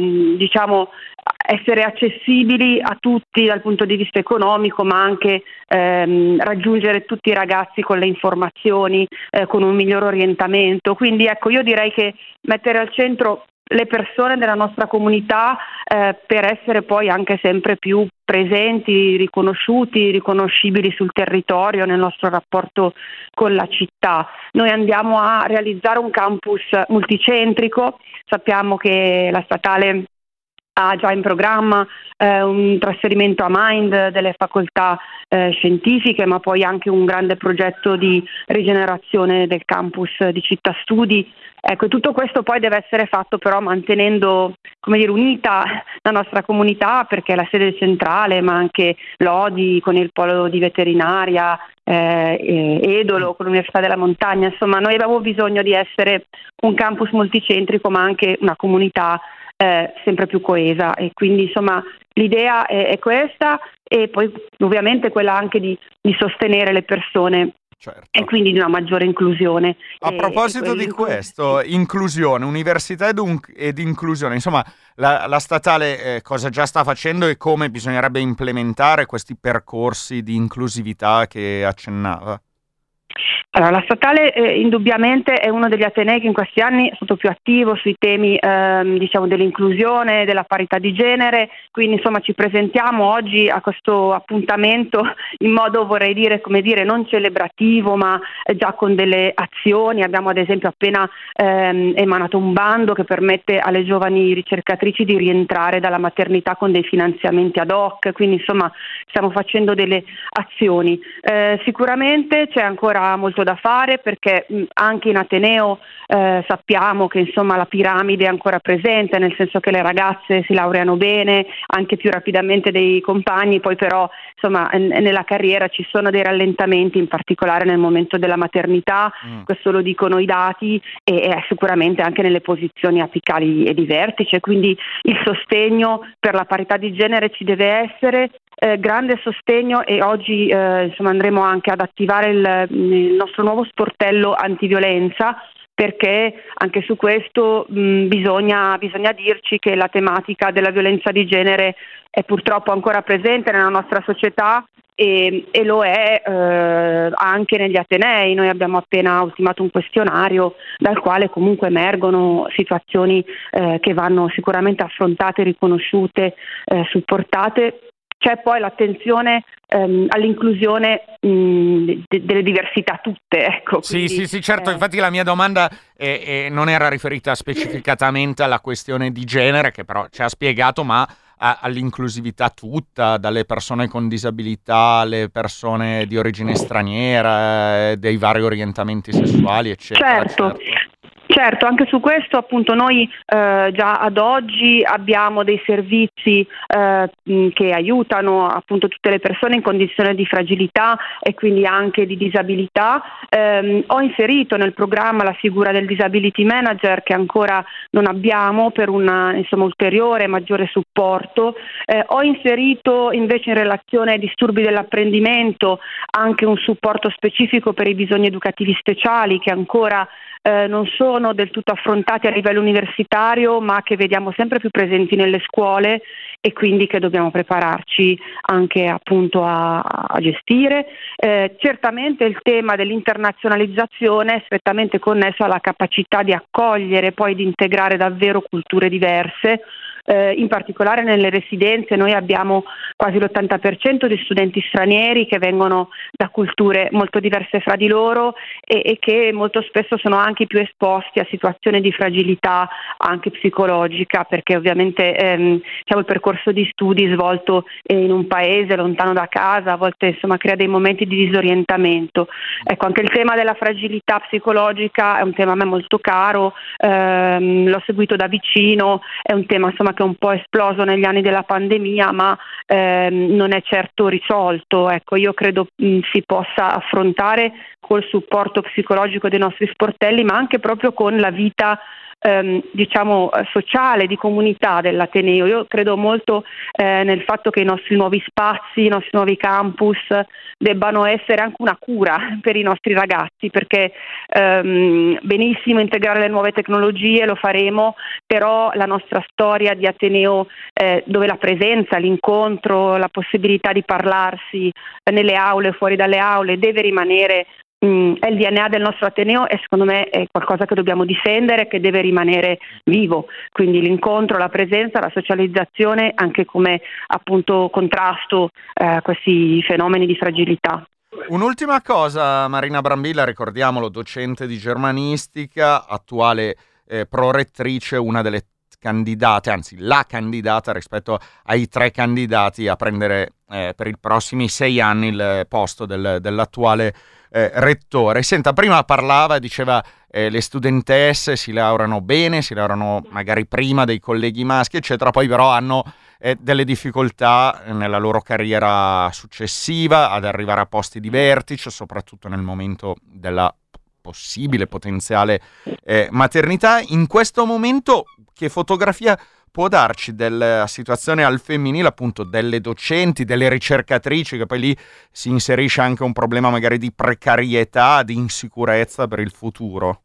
essere accessibili a tutti dal punto di vista economico, ma anche raggiungere tutti i ragazzi con le informazioni, con un miglior orientamento. Quindi ecco, io direi che mettere al centro le persone della nostra comunità per essere poi anche sempre più presenti, riconosciuti, riconoscibili sul territorio, nel nostro rapporto con la città. Noi andiamo a realizzare un campus multicentrico, sappiamo che la statale ha già in programma un trasferimento a Mind delle facoltà scientifiche, ma poi anche un grande progetto di rigenerazione del campus di Città Studi. Ecco, tutto questo poi deve essere fatto però mantenendo, unita la nostra comunità, perché è la sede centrale, ma anche Lodi con il polo di veterinaria, Edolo con l'Università della Montagna. Insomma, noi abbiamo bisogno di essere un campus multicentrico, ma anche una comunità sempre più coesa, e quindi insomma l'idea è questa, e poi ovviamente quella anche di sostenere le persone. Certo. E quindi di una maggiore inclusione. A proposito di questo, inclusione, università ed inclusione, insomma, la statale cosa già sta facendo e come bisognerebbe implementare questi percorsi di inclusività che accennava? Allora, la statale indubbiamente è uno degli atenei che in questi anni è stato più attivo sui temi dell'inclusione, della parità di genere, quindi insomma ci presentiamo oggi a questo appuntamento in modo, vorrei dire, non celebrativo, ma già con delle azioni. Abbiamo ad esempio appena emanato un bando che permette alle giovani ricercatrici di rientrare dalla maternità con dei finanziamenti ad hoc, quindi insomma stiamo facendo delle azioni. Sicuramente c'è ancora molto da fare, perché anche in Ateneo sappiamo che insomma la piramide è ancora presente, nel senso che le ragazze si laureano bene, anche più rapidamente dei compagni, poi però insomma nella carriera ci sono dei rallentamenti, in particolare nel momento della maternità, questo lo dicono i dati, e sicuramente anche nelle posizioni apicali e di vertice, quindi il sostegno per la parità di genere ci deve essere. Grande sostegno, e oggi andremo anche ad attivare il nostro nuovo sportello antiviolenza, perché anche su questo bisogna dirci che la tematica della violenza di genere è purtroppo ancora presente nella nostra società, e lo è anche negli atenei. Noi abbiamo appena ultimato un questionario dal quale comunque emergono situazioni che vanno sicuramente affrontate, riconosciute, supportate. C'è poi l'attenzione all'inclusione delle diversità tutte, ecco. Quindi, sì, certo. Infatti la mia domanda non era riferita specificatamente alla questione di genere, che però ci ha spiegato, ma all'inclusività tutta, dalle persone con disabilità alle persone di origine straniera, dei vari orientamenti sessuali, eccetera. Certo, anche su questo appunto noi già ad oggi abbiamo dei servizi che aiutano appunto tutte le persone in condizione di fragilità e quindi anche di disabilità. Ho inserito nel programma la figura del disability manager, che ancora non abbiamo, per un ulteriore maggiore supporto. Ho inserito invece, in relazione ai disturbi dell'apprendimento, anche un supporto specifico per i bisogni educativi speciali, che ancora non sono sono del tutto affrontati a livello universitario, ma che vediamo sempre più presenti nelle scuole e quindi che dobbiamo prepararci anche appunto a gestire. Certamente il tema dell'internazionalizzazione è strettamente connesso alla capacità di accogliere, poi di integrare davvero culture diverse. In particolare nelle residenze noi abbiamo quasi l'80% di studenti stranieri che vengono da culture molto diverse fra di loro e che molto spesso sono anche più esposti a situazioni di fragilità anche psicologica, perché ovviamente il percorso di studi svolto in un paese lontano da casa a volte insomma crea dei momenti di disorientamento. Ecco, anche il tema della fragilità psicologica è un tema a me molto caro, l'ho seguito da vicino, è un tema insomma che è un po' esploso negli anni della pandemia, ma non è certo risolto. Ecco, io credo si possa affrontare col supporto psicologico dei nostri sportelli, ma anche proprio con la vita sociale, di comunità dell'Ateneo. Io credo molto nel fatto che i nostri nuovi spazi, i nostri nuovi campus debbano essere anche una cura per i nostri ragazzi, perché benissimo integrare le nuove tecnologie, lo faremo, però la nostra storia di Ateneo, dove la presenza, l'incontro, la possibilità di parlarsi nelle aule, fuori dalle aule, deve rimanere, è il DNA del nostro Ateneo e secondo me è qualcosa che dobbiamo difendere, che deve rimanere vivo. Quindi l'incontro, la presenza, la socializzazione anche come appunto contrasto a questi fenomeni di fragilità. Un'ultima cosa, Marina Brambilla, ricordiamolo, docente di germanistica, attuale prorettrice, una delle candidate, anzi la candidata rispetto ai 3 candidati a prendere per i prossimi 6 anni il posto dell'attuale rettore. Senta, prima parlava, diceva le studentesse si laureano bene, si laureano magari prima dei colleghi maschi, eccetera, poi però hanno delle difficoltà nella loro carriera successiva ad arrivare a posti di vertice, soprattutto nel momento della possibile, potenziale maternità. In questo momento che fotografia può darci della situazione al femminile, appunto delle docenti, delle ricercatrici, che poi lì si inserisce anche un problema magari di precarietà, di insicurezza per il futuro?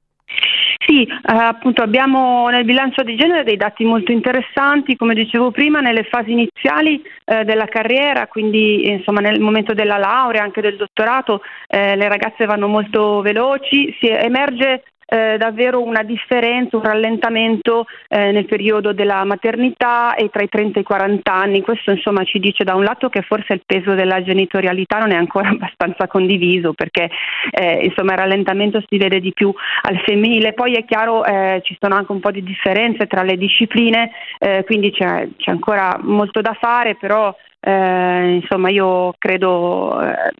Sì, appunto abbiamo nel bilancio di genere dei dati molto interessanti, come dicevo prima, nelle fasi iniziali della carriera, quindi insomma nel momento della laurea, anche del dottorato, le ragazze vanno molto veloci, si emerge davvero una differenza, un rallentamento nel periodo della maternità e tra i 30 e i 40 anni. Questo insomma ci dice da un lato che forse il peso della genitorialità non è ancora abbastanza condiviso, perché insomma il rallentamento si vede di più al femminile. Poi è chiaro ci sono anche un po' di differenze tra le discipline, quindi c'è ancora molto da fare, però insomma io credo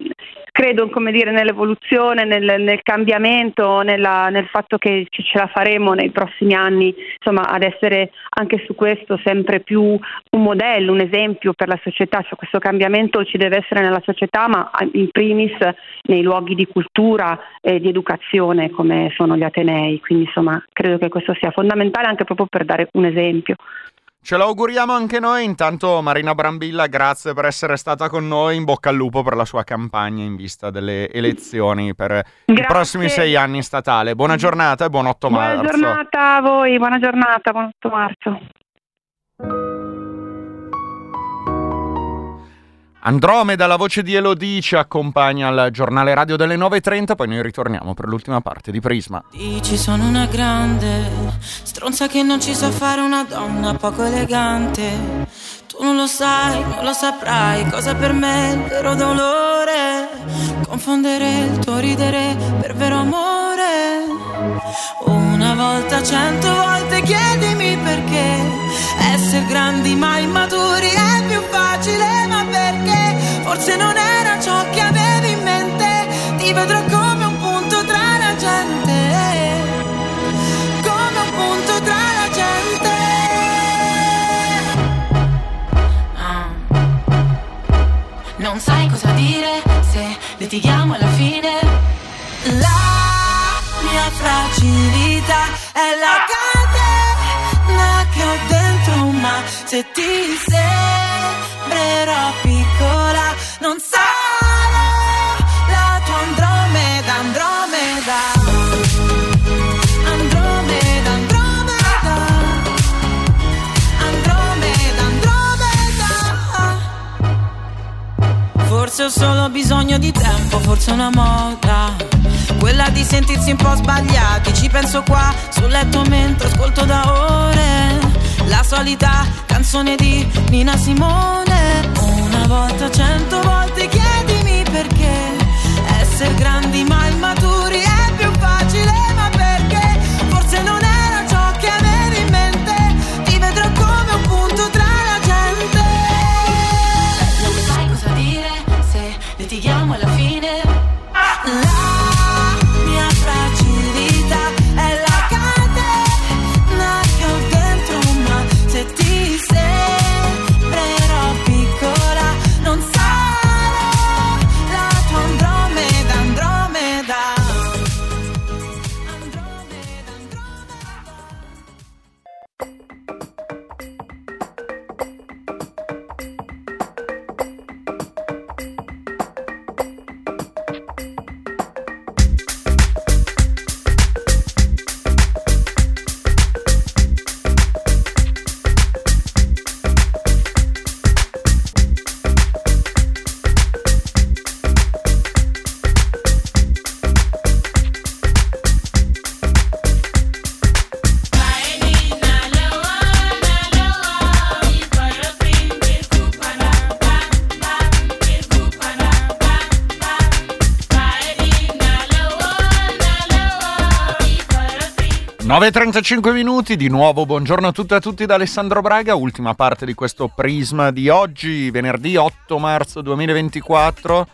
come dire nell'evoluzione, nel cambiamento, nel fatto che ce la faremo nei prossimi anni, insomma, ad essere anche su questo sempre più un modello, un esempio per la società. Cioè, questo cambiamento ci deve essere nella società, ma in primis nei luoghi di cultura e di educazione come sono gli atenei. Quindi insomma credo che questo sia fondamentale anche proprio per dare un esempio. Ce l'auguriamo anche noi. Intanto Marina Brambilla, grazie per essere stata con noi, in bocca al lupo per la sua campagna in vista delle elezioni per i prossimi 6 anni statale. Buona giornata e buon 8 marzo. Buona giornata a voi, buona giornata, buon 8 marzo. Andromeda, la voce di Elodie, ci accompagna al giornale radio delle 9.30, poi noi ritorniamo per l'ultima parte di Prisma. Dici sono una grande stronza che non ci sa fare una donna poco elegante. Tu non lo sai, non lo saprai cosa per me è il vero dolore. Confondere il tuo ridere per vero amore. Una volta, 100 volte chiedimi perché essere grandi ma immaturi è più facile, ma perché forse non era ciò che avevi in mente. Ti vedrò come un punto tra la gente, come un punto tra la gente. Non sai cosa dire se litighiamo alla fine. La mia fragilità è la catena che ho dentro, ma se ti sembrerò piccola non sarò la tua Andromeda, Andromeda, Andromeda. Forse ho solo bisogno di tempo, forse è una moda, quella di sentirsi un po' sbagliati. Ci penso qua sul letto mentre ascolto da ore la solita canzone di Nina Simone. Una volta, 100 volte chiedimi perché essere grandi ma immaturi è più facile, ma perché forse non era ciò che avevi in mente. Ti vedrò come un punto tra la gente. Non sai cosa dire se litighiamo alla fine. La mia fragilità è la catena che ho dentro, ma se ti sembrerò piccola non sarò la tua Andromeda, Andromeda. Nove e 35 minuti, di nuovo buongiorno a tutte e a tutti da Alessandro Braga, ultima parte di questo Prisma di oggi, venerdì 8 marzo 2024.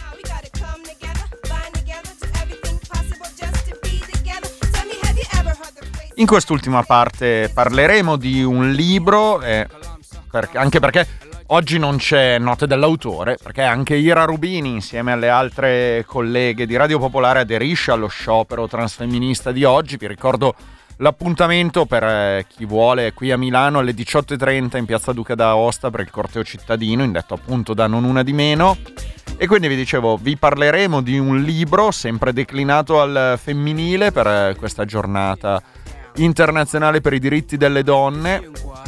In quest'ultima parte parleremo di un libro, anche perché oggi non c'è note dell'autore, perché anche Ira Rubini, insieme alle altre colleghe di Radio Popolare, aderisce allo sciopero transfemminista di oggi. Vi ricordo l'appuntamento per chi vuole qui a Milano alle 18:30 in Piazza Duca d'Aosta per il corteo cittadino, indetto appunto da Non Una di Meno. E quindi vi dicevo, vi parleremo di un libro sempre declinato al femminile per questa giornata internazionale per i diritti delle donne.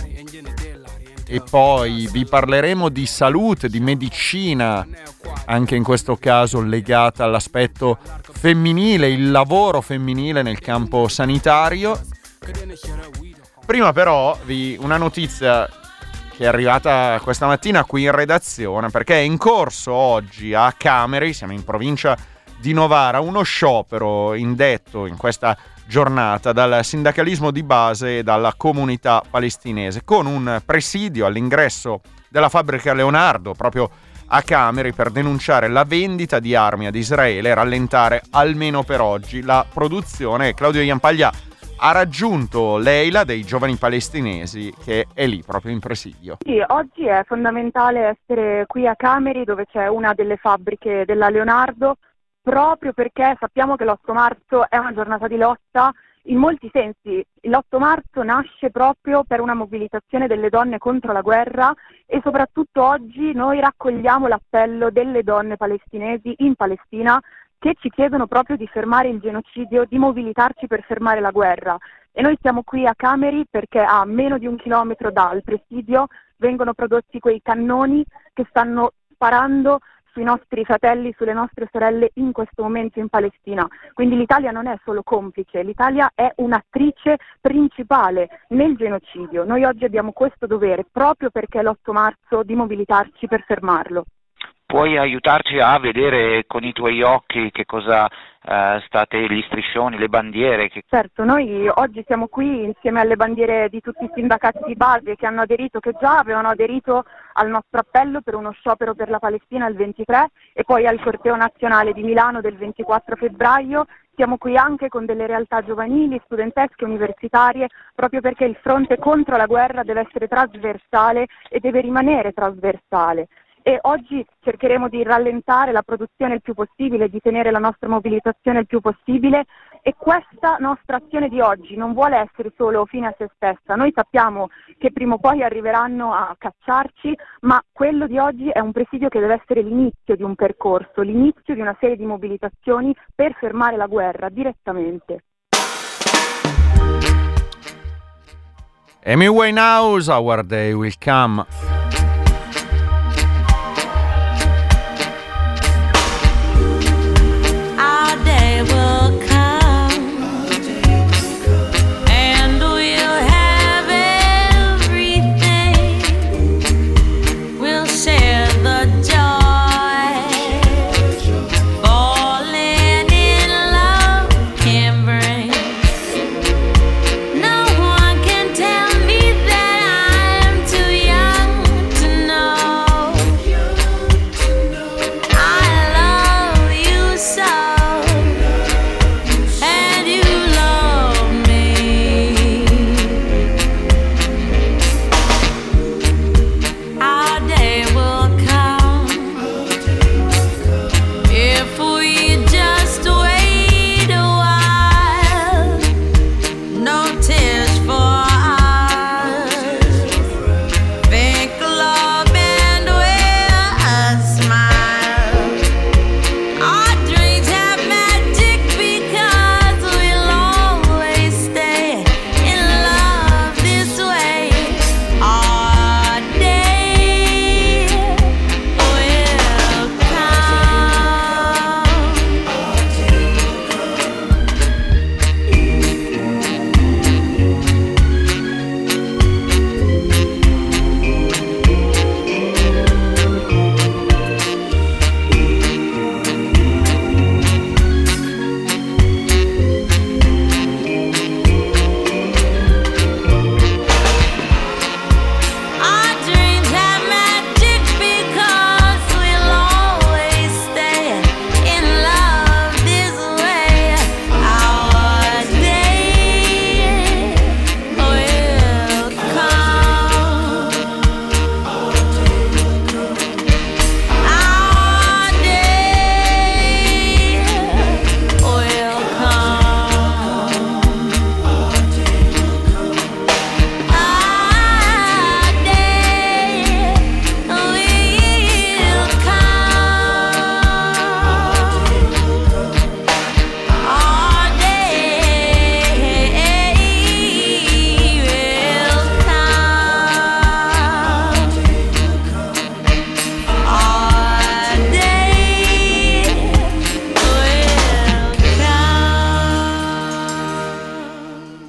E poi vi parleremo di salute, di medicina, anche in questo caso legata all'aspetto femminile, il lavoro femminile nel campo sanitario. Prima però una notizia che è arrivata questa mattina qui in redazione, perché è in corso oggi a Cameri, siamo in provincia di Novara, uno sciopero indetto in questa giornata dal sindacalismo di base e dalla comunità palestinese, con un presidio all'ingresso della fabbrica Leonardo proprio a Cameri per denunciare la vendita di armi ad Israele e rallentare almeno per oggi la produzione. Claudio Iampaglia ha raggiunto Leila dei giovani palestinesi, che è lì proprio in presidio. Sì, oggi è fondamentale essere qui a Cameri, dove c'è una delle fabbriche della Leonardo, proprio perché sappiamo che l'8 marzo è una giornata di lotta in molti sensi. L'8 marzo nasce proprio per una mobilitazione delle donne contro la guerra, e soprattutto oggi noi raccogliamo l'appello delle donne palestinesi in Palestina, che ci chiedono proprio di fermare il genocidio, di mobilitarci per fermare la guerra. E noi siamo qui a Cameri perché a meno di 1 chilometro dal presidio vengono prodotti quei cannoni che stanno sparando sui nostri fratelli, sulle nostre sorelle in questo momento in Palestina. Quindi l'Italia non è solo complice, l'Italia è un'attrice principale nel genocidio. Noi oggi abbiamo questo dovere, proprio perché è l'8 marzo, di mobilitarci per fermarlo. Puoi aiutarci a vedere con i tuoi occhi che cosa state, gli striscioni, le bandiere? Certo, noi oggi siamo qui insieme alle bandiere di tutti i sindacati di base che hanno aderito, che già avevano aderito al nostro appello per uno sciopero per la Palestina il 23 e poi al corteo nazionale di Milano del 24 febbraio. Siamo qui anche con delle realtà giovanili, studentesche, universitarie, proprio perché il fronte contro la guerra deve essere trasversale e deve rimanere trasversale. E oggi cercheremo di rallentare la produzione il più possibile, di tenere la nostra mobilitazione il più possibile, e questa nostra azione di oggi non vuole essere solo fine a se stessa. Noi sappiamo che prima o poi arriveranno a cacciarci, ma quello di oggi è un presidio che deve essere l'inizio di un percorso, l'inizio di una serie di mobilitazioni per fermare la guerra direttamente. Amy Winehouse, Our Day Will Come.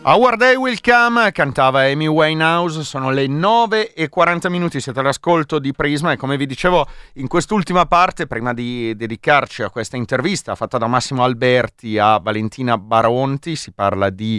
Our Day Will Come, cantava Amy Winehouse. Sono le 9:40, siete all'ascolto di Prisma e come vi dicevo in quest'ultima parte, prima di dedicarci a questa intervista fatta da Massimo Alberti a Valentina Baronti, si parla di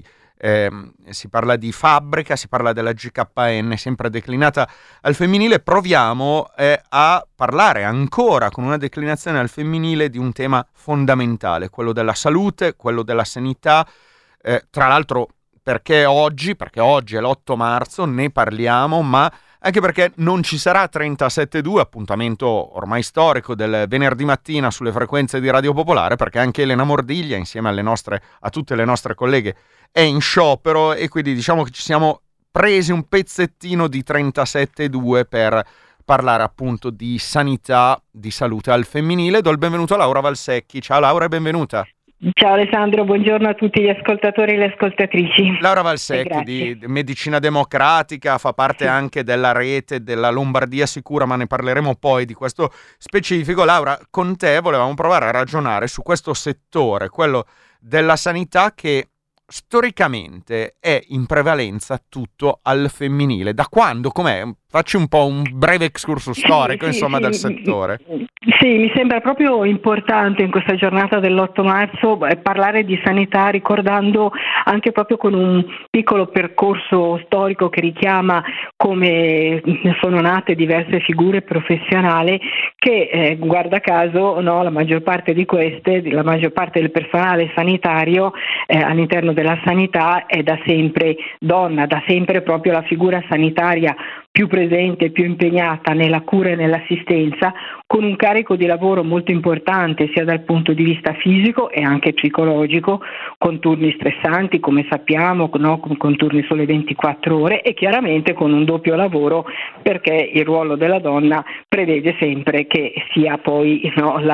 fabbrica, si parla della GKN sempre declinata al femminile. Proviamo a parlare ancora con una declinazione al femminile di un tema fondamentale, quello della salute, quello della sanità, tra l'altro perché oggi è l'8 marzo, ne parliamo, ma anche perché non ci sarà 37.2, appuntamento ormai storico del venerdì mattina sulle frequenze di Radio Popolare, perché anche Elena Mordiglia, insieme a tutte le nostre colleghe, è in sciopero, e quindi diciamo che ci siamo presi un pezzettino di 37.2 per parlare appunto di sanità, di salute al femminile. Do il benvenuto a Laura Valsecchi. Ciao Laura e benvenuta. Ciao Alessandro, buongiorno a tutti gli ascoltatori e le ascoltatrici. Laura Valsecchi di Medicina Democratica, fa parte anche della rete della Lombardia Sicura, ma ne parleremo poi di questo specifico. Laura, con te volevamo provare a ragionare su questo settore, quello della sanità, che storicamente è in prevalenza tutto al femminile. Da quando? Com'è? Facci un po' un breve excursus storico, del settore. Sì, mi sembra proprio importante in questa giornata dell'8 marzo parlare di sanità, ricordando anche proprio con un piccolo percorso storico che richiama come sono nate diverse figure professionali che, guarda caso, la maggior parte di queste, la maggior parte del personale sanitario all'interno della sanità è da sempre donna, da sempre proprio la figura sanitaria più presente, più impegnata nella cura e nell'assistenza, con un carico di lavoro molto importante sia dal punto di vista fisico e anche psicologico, con turni stressanti come sappiamo, con turni sulle 24 ore, e chiaramente con un doppio lavoro, perché il ruolo della donna prevede sempre che sia poi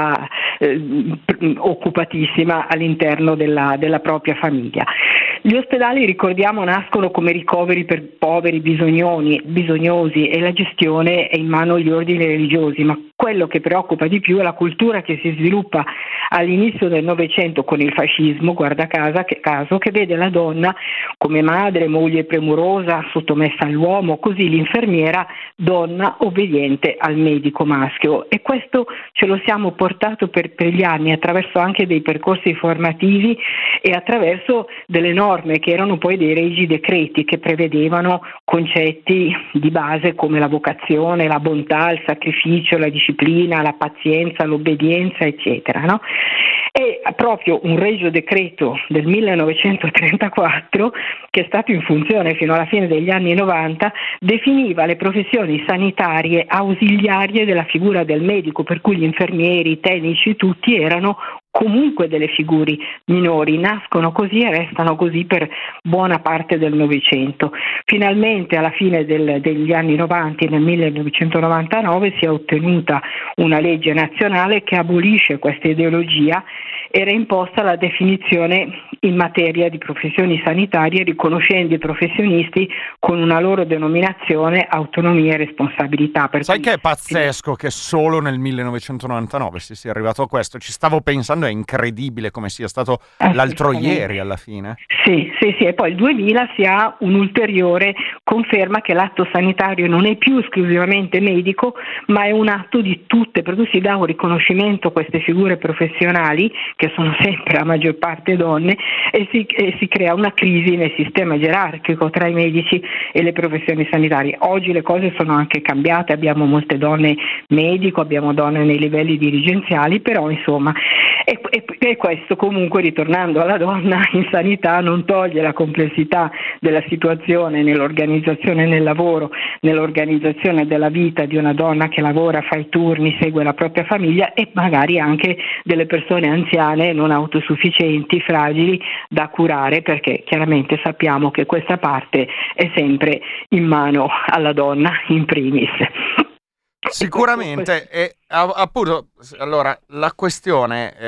occupatissima all'interno della propria famiglia. Gli ospedali, ricordiamo, nascono come ricoveri per poveri, bisognosi, e la gestione è in mano agli ordini religiosi, ma quello che preoccupa di più è la cultura che si sviluppa all'inizio del Novecento con il fascismo, guarda caso, che vede la donna come madre, moglie premurosa, sottomessa all'uomo, così l'infermiera donna obbediente al medico maschio. E questo ce lo siamo portato per gli anni attraverso anche dei percorsi formativi e attraverso delle norme che erano poi dei regi decreti che prevedevano concetti di base come la vocazione, la bontà, il sacrificio, la disciplina, la pazienza, l'obbedienza, eccetera, no? E proprio un regio decreto del 1934, che è stato in funzione fino alla fine degli anni 90, definiva le professioni sanitarie ausiliarie della figura del medico, per cui gli infermieri, i tecnici, tutti erano comunque delle figure minori, nascono così e restano così per buona parte del Novecento. Finalmente alla fine degli anni 90, nel 1999, si è ottenuta una legge nazionale che abolisce questa ideologia e reimposta la definizione in materia di professioni sanitarie, riconoscendo i professionisti con una loro denominazione, autonomia e responsabilità. Sai che è pazzesco che solo nel 1999 si sia arrivato a questo? Ci stavo pensando, è incredibile come sia stato l'altro ieri alla fine. Sì, e poi il 2000 si ha un'ulteriore conferma che l'atto sanitario non è più esclusivamente medico, ma è un atto di tutte, per cui si dà un riconoscimento a queste figure professionali, che sono sempre la maggior parte donne, e si crea una crisi nel sistema gerarchico tra i medici e le professioni sanitarie. Oggi le cose sono anche cambiate, abbiamo molte donne medico, abbiamo donne nei livelli dirigenziali, però insomma, e questo comunque, ritornando alla donna in sanità, non toglie la complessità della situazione nell'organizzazione nel lavoro, nell'organizzazione della vita di una donna che lavora, fa i turni, segue la propria famiglia, e magari anche delle persone anziane, non autosufficienti, fragili, da curare, perché chiaramente sappiamo che questa parte è sempre in mano alla donna in primis. Sicuramente, appunto, allora la questione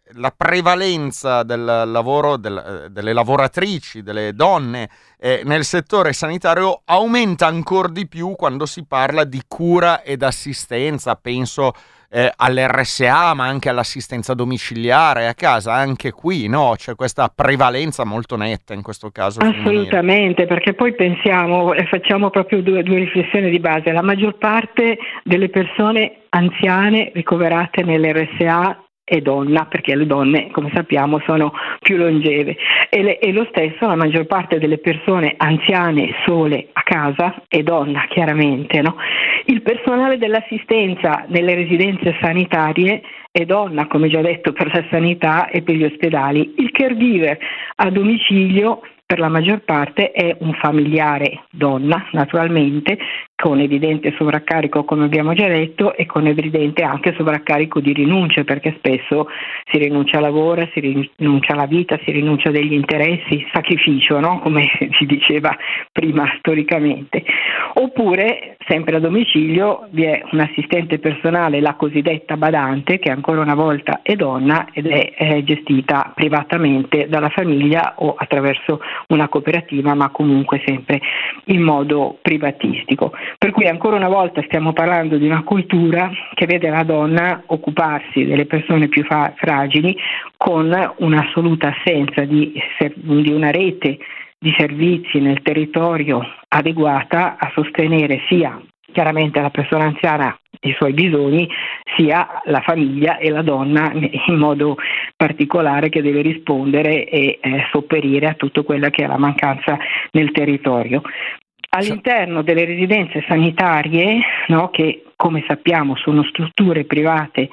la prevalenza del lavoro delle lavoratrici, delle donne nel settore sanitario aumenta ancora di più quando si parla di cura ed assistenza. Penso all'RSA, ma anche all'assistenza domiciliare a casa. Anche qui, no, c'è questa prevalenza molto netta in questo caso. Assolutamente, perché poi pensiamo e facciamo proprio due riflessioni di base. La maggior parte delle persone anziane ricoverate nell'RSA è donna, perché le donne, come sappiamo, sono più longeve, e lo stesso la maggior parte delle persone anziane sole a casa è donna, chiaramente, no? Il personale dell'assistenza nelle residenze sanitarie è donna, come già detto, per la sanità e per gli ospedali. Il caregiver a domicilio per la maggior parte è un familiare donna, naturalmente, con evidente sovraccarico, come abbiamo già detto, e con evidente anche sovraccarico di rinunce, perché spesso si rinuncia al lavoro, si rinuncia alla vita, si rinuncia a degli interessi, sacrificio, no? Come si diceva prima storicamente. Oppure, sempre a domicilio, vi è un assistente personale, la cosiddetta badante, che ancora una volta è donna ed è gestita privatamente dalla famiglia o attraverso una cooperativa, ma comunque sempre in modo privatistico. Per cui ancora una volta stiamo parlando di una cultura che vede la donna occuparsi delle persone più fragili, con un'assoluta assenza di una rete di servizi nel territorio adeguata a sostenere sia chiaramente la persona anziana i suoi bisogni, sia la famiglia e la donna in modo particolare, che deve rispondere e sopperire a tutto quella che è la mancanza nel territorio. All'interno delle residenze sanitarie, no, che come sappiamo sono strutture private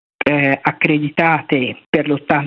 accreditate per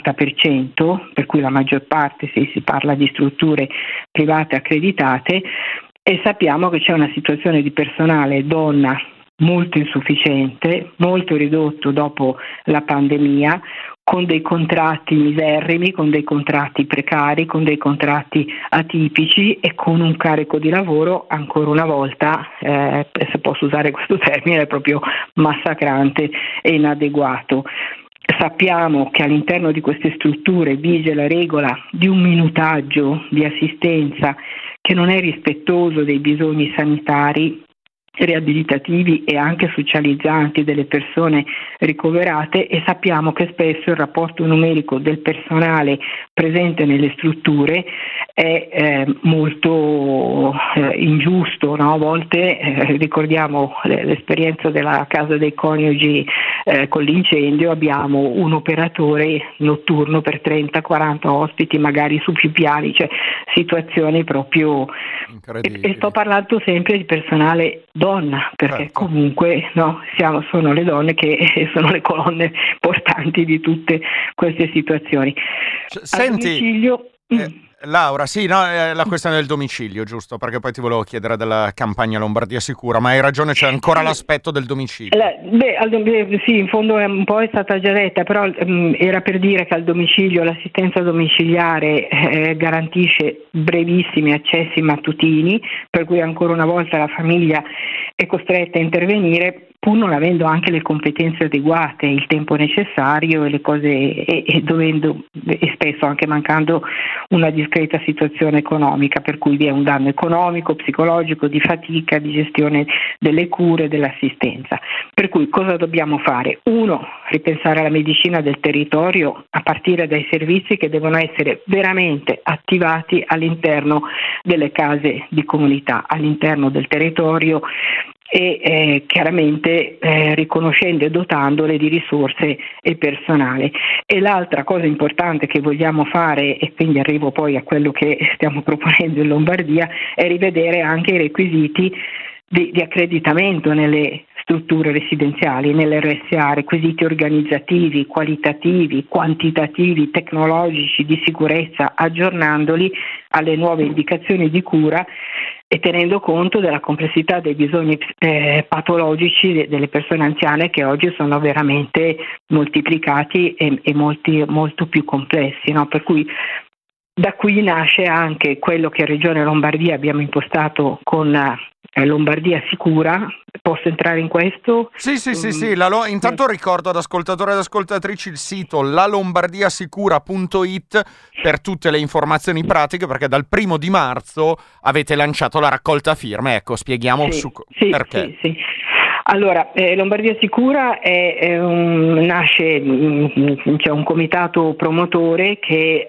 l'80%, per cui la maggior parte si parla di strutture private accreditate, e sappiamo che c'è una situazione di personale donna molto insufficiente, molto ridotto dopo la pandemia, con dei contratti miserrimi, con dei contratti precari, con dei contratti atipici e con un carico di lavoro ancora una volta, se posso usare questo termine, proprio massacrante e inadeguato. Sappiamo che all'interno di queste strutture vige la regola di un minutaggio di assistenza che non è rispettoso dei bisogni sanitari, riabilitativi e anche socializzanti delle persone ricoverate, e sappiamo che spesso il rapporto numerico del personale presente nelle strutture è molto ingiusto, no? A volte ricordiamo l'esperienza della casa dei coniugi con l'incendio, abbiamo un operatore notturno per 30-40 ospiti, magari su più piani, cioè situazioni proprio, e sto parlando sempre di personale donna, perché comunque sono le donne che sono le colonne portanti di tutte queste situazioni. Senti, Laura, la questione del domicilio, giusto? Perché poi ti volevo chiedere della campagna Lombardia Sicura, ma hai ragione, c'è ancora l'aspetto del domicilio. Sì, in fondo un po' è stata già detta, però era per dire che al domicilio l'assistenza domiciliare garantisce brevissimi accessi mattutini, per cui ancora una volta la famiglia è costretta a intervenire, pur non avendo anche le competenze adeguate, il tempo necessario e le cose, e spesso anche mancando una discreta situazione economica, per cui vi è un danno economico, psicologico, di fatica, di gestione delle cure, dell'assistenza. Per cui cosa dobbiamo fare? Uno, ripensare alla medicina del territorio a partire dai servizi che devono essere veramente attivati all'interno delle case di comunità, all'interno del territorio, e chiaramente riconoscendo e dotandole di risorse e personale. E l'altra cosa importante che vogliamo fare, e quindi arrivo poi a quello che stiamo proponendo in Lombardia, è rivedere anche i requisiti di accreditamento nelle strutture residenziali, nell'RSA, requisiti organizzativi, qualitativi, quantitativi, tecnologici, di sicurezza, aggiornandoli alle nuove indicazioni di cura e tenendo conto della complessità dei bisogni patologici delle persone anziane, che oggi sono veramente moltiplicati e molto più complessi, no? Per cui da qui nasce anche quello che in Regione Lombardia abbiamo impostato con Lombardia Sicura, Posso entrare in questo? Sì. Intanto ricordo ad ascoltatori ed ascoltatrici il sito lalombardiasicura.it per tutte le informazioni pratiche, perché dal 1° marzo avete lanciato la raccolta firme. Ecco, spieghiamo perché. Sì. Allora, Lombardia Sicura nasce, c'è un comitato promotore che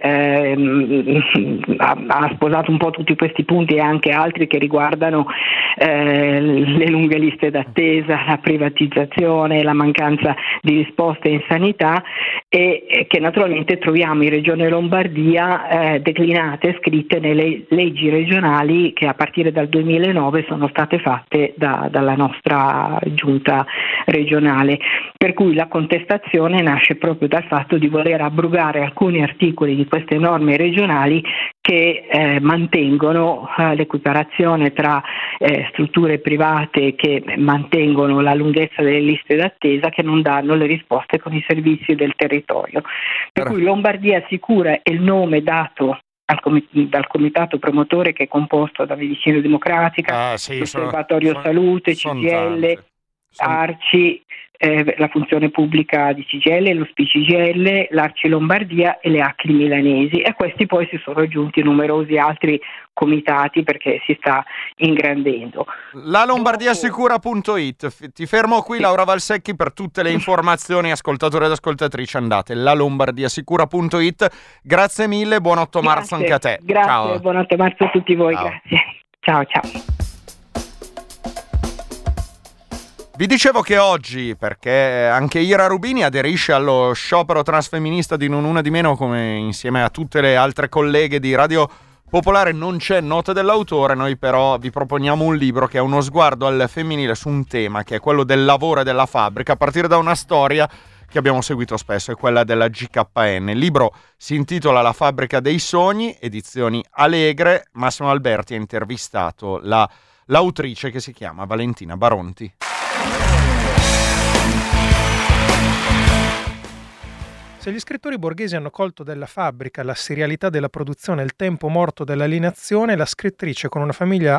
ha sposato un po' tutti questi punti e anche altri che riguardano le lunghe liste d'attesa, la privatizzazione, la mancanza di risposte in sanità e che naturalmente troviamo in Regione Lombardia declinate, scritte nelle leggi regionali che a partire dal 2009 sono state fatte dalla nostra giunta regionale, per cui la contestazione nasce proprio dal fatto di voler abrogare alcuni articoli di queste norme regionali che mantengono l'equiparazione tra strutture private che mantengono la lunghezza delle liste d'attesa, che non danno le risposte con i servizi del territorio. Per cui Lombardia Sicura è il nome dato dal comitato promotore, che è composto da Medicina Democratica, l'Osservatorio Salute, CGIL, Arci, la funzione pubblica di CGIL, lo SPI-CGIL, l'Arci Lombardia e le ACLI milanesi, e a questi poi si sono aggiunti numerosi altri comitati perché si sta ingrandendo. La lombardiasicura.it. Ti fermo qui, Laura Valsecchi, per tutte le informazioni. Ascoltatori ed ascoltatrici, andate la lombardiasicura.it. Grazie mille, buon 8 marzo anche a te. Grazie, ciao. Buon 8 marzo a tutti voi. Ciao. Grazie. Ciao. Vi dicevo che oggi, perché anche Ira Rubini aderisce allo sciopero transfemminista di Non Una di Meno, come insieme a tutte le altre colleghe di Radio Popolare, non c'è nota dell'autore. Noi però vi proponiamo un libro che è uno sguardo al femminile su un tema che è quello del lavoro e della fabbrica, a partire da una storia che abbiamo seguito spesso, è quella della GKN. Il libro si intitola La fabbrica dei sogni, edizioni Alegre. Massimo Alberti ha intervistato l'autrice, che si chiama Valentina Baronti. Se gli scrittori borghesi hanno colto della fabbrica la serialità della produzione e il tempo morto dell'alienazione, la scrittrice con una famiglia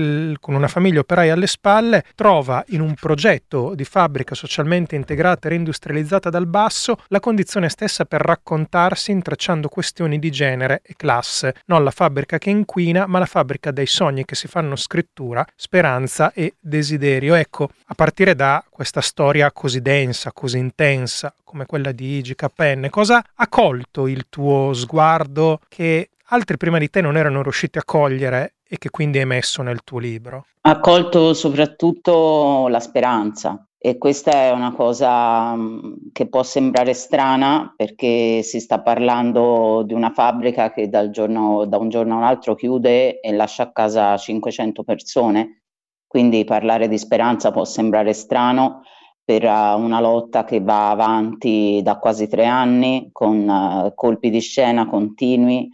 operaia alle spalle trova in un progetto di fabbrica socialmente integrata e reindustrializzata dal basso la condizione stessa per raccontarsi, intrecciando questioni di genere e classe. Non la fabbrica che inquina, ma la fabbrica dei sogni che si fanno scrittura, speranza e desiderio. Ecco, a partire da questa storia così densa, così intensa come quella di GKN, cosa ha colto il tuo sguardo che altri prima di te non erano riusciti a cogliere e che quindi è messo nel tuo libro? Ha colto soprattutto la speranza, e questa è una cosa che può sembrare strana, perché si sta parlando di una fabbrica che da un giorno all'altro chiude e lascia a casa 500 persone, quindi parlare di speranza può sembrare strano per una lotta che va avanti da quasi 3 anni, con colpi di scena continui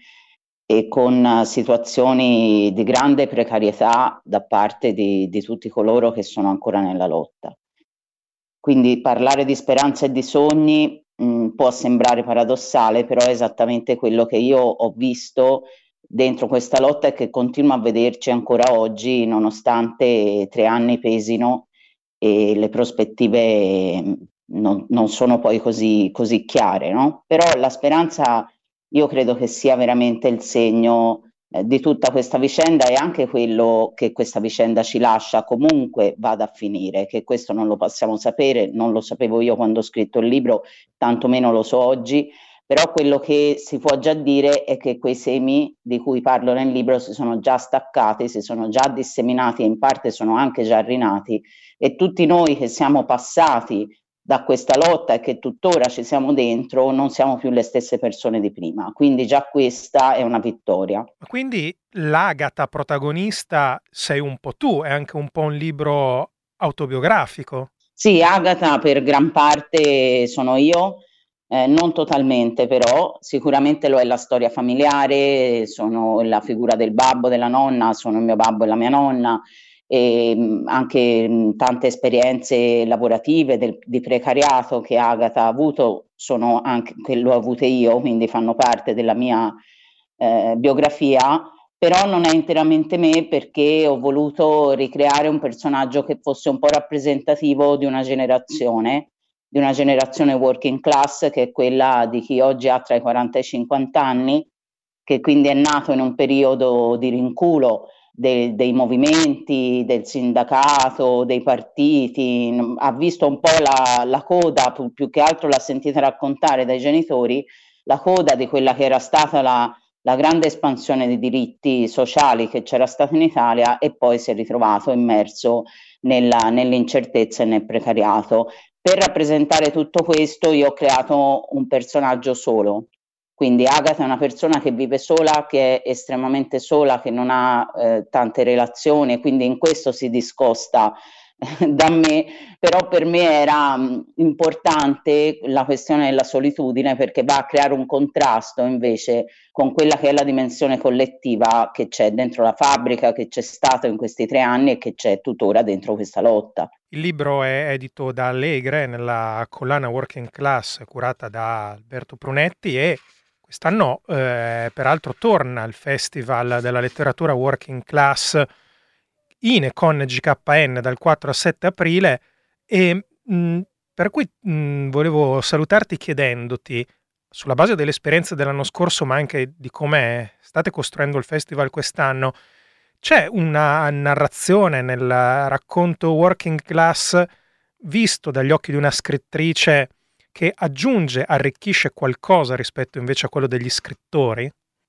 e con situazioni di grande precarietà da parte di tutti coloro che sono ancora nella lotta. Quindi parlare di speranza e di sogni può sembrare paradossale, però è esattamente quello che io ho visto dentro questa lotta e che continuo a vederci ancora oggi, nonostante 3 anni pesino e le prospettive non sono poi così chiare, no? Però la speranza io credo che sia veramente il segno di tutta questa vicenda, e anche quello che questa vicenda ci lascia comunque vada a finire, che questo non lo possiamo sapere, non lo sapevo io quando ho scritto il libro, tantomeno lo so oggi, però quello che si può già dire è che quei semi di cui parlo nel libro si sono già staccati, si sono già disseminati e in parte sono anche già rinati, e tutti noi che siamo passati da questa lotta e che tuttora ci siamo dentro non siamo più le stesse persone di prima, quindi già questa è una vittoria. Quindi l'Agata protagonista sei un po' tu, è anche un po' un libro autobiografico. Sì, Agata per gran parte sono io, non totalmente, però sicuramente lo è la storia familiare, sono la figura del babbo, della nonna, sono il mio babbo e la mia nonna, e anche tante esperienze lavorative di precariato che Agata ha avuto sono anche che l'ho avute io, quindi fanno parte della mia biografia, però non è interamente me, perché ho voluto ricreare un personaggio che fosse un po' rappresentativo di una generazione working class, che è quella di chi oggi ha tra i 40 e i 50 anni, che quindi è nato in un periodo di rinculo dei movimenti, del sindacato, dei partiti, ha visto un po' la coda, più che altro l'ha sentita raccontare dai genitori, la coda di quella che era stata la grande espansione di diritti sociali che c'era stata in Italia, e poi si è ritrovato immerso nell'incertezza e nel precariato. Per rappresentare tutto questo io ho creato un personaggio solo. Quindi Agatha è una persona che vive sola, che è estremamente sola, che non ha tante relazioni, e quindi in questo si discosta da me, però per me era importante la questione della solitudine, perché va a creare un contrasto invece con quella che è la dimensione collettiva che c'è dentro la fabbrica, che c'è stata in questi 3 anni e che c'è tuttora dentro questa lotta. Il libro è edito da Allegre nella collana Working Class curata da Alberto Prunetti, e quest'anno peraltro torna al Festival della letteratura Working Class in e con GKN dal 4 al 7 aprile, e per cui volevo salutarti chiedendoti, sulla base delle esperienze dell'anno scorso ma anche di come state costruendo il festival quest'anno, c'è una narrazione nel racconto Working Class visto dagli occhi di una scrittrice che aggiunge, arricchisce qualcosa rispetto invece a quello degli scrittori?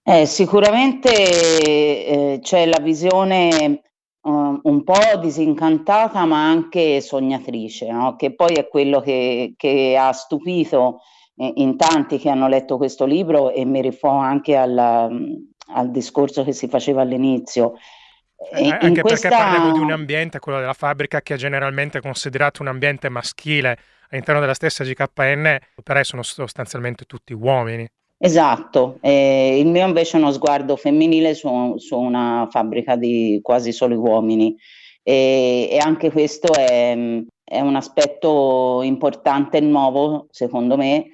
Sicuramente c'è la visione un po' disincantata ma anche sognatrice, no? Che poi è quello che ha stupito in tanti che hanno letto questo libro, e mi rifò anche al discorso che si faceva all'inizio. Anche perché parliamo di un ambiente, quello della fabbrica, che è generalmente considerato un ambiente maschile. All'interno della stessa GKN operai sono sostanzialmente tutti uomini. Esatto, il mio invece è uno sguardo femminile su una fabbrica di quasi solo uomini, e anche questo è un aspetto importante e nuovo secondo me,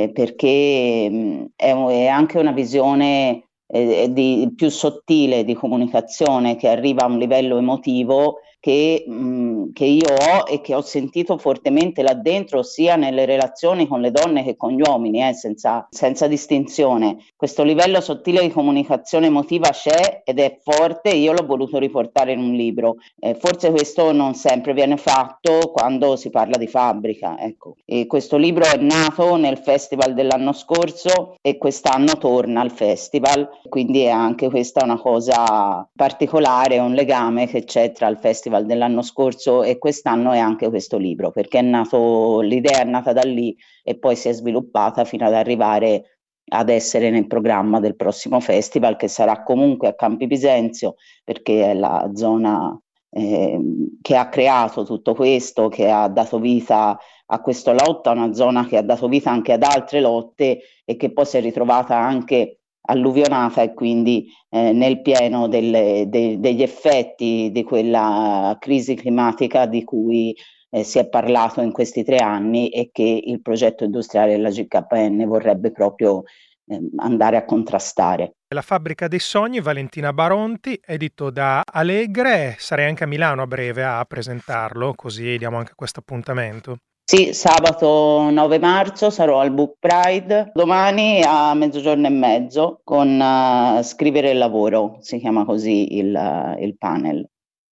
perché è anche una visione più sottile di comunicazione, che arriva a un livello emotivo che io ho e che ho sentito fortemente là dentro, sia nelle relazioni con le donne che con gli uomini, senza distinzione. Questo livello sottile di comunicazione emotiva c'è ed è forte, io l'ho voluto riportare in un libro. Forse questo non sempre viene fatto quando si parla di fabbrica, ecco. E questo libro è nato nel festival dell'anno scorso e quest'anno torna al festival, quindi è anche questa una cosa particolare, un legame che c'è tra il festival dell'anno scorso e quest'anno, è anche questo libro, perché l'idea è nata da lì e poi si è sviluppata fino ad arrivare ad essere nel programma del prossimo festival, che sarà comunque a Campi Bisenzio, perché è la zona che ha creato tutto questo, che ha dato vita a questa lotta, una zona che ha dato vita anche ad altre lotte e che poi si è ritrovata anche alluvionata, e quindi nel pieno degli effetti di quella crisi climatica di cui si è parlato in questi 3 anni, e che il progetto industriale della GKN vorrebbe proprio andare a contrastare. La fabbrica dei sogni, Valentina Baronti, edito da Allegre. Sarei anche a Milano a breve a presentarlo, così diamo anche questo appuntamento. Sì, sabato 9 marzo sarò al Book Pride, domani a 12:30 con Scrivere il lavoro, si chiama così il panel.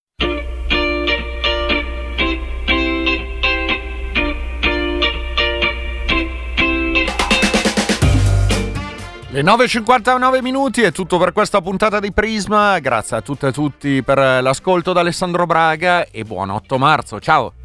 Le 9:59 minuti, è tutto per questa puntata di Prisma. Grazie a tutte e tutti per l'ascolto da Alessandro Braga e buon 8 marzo. Ciao!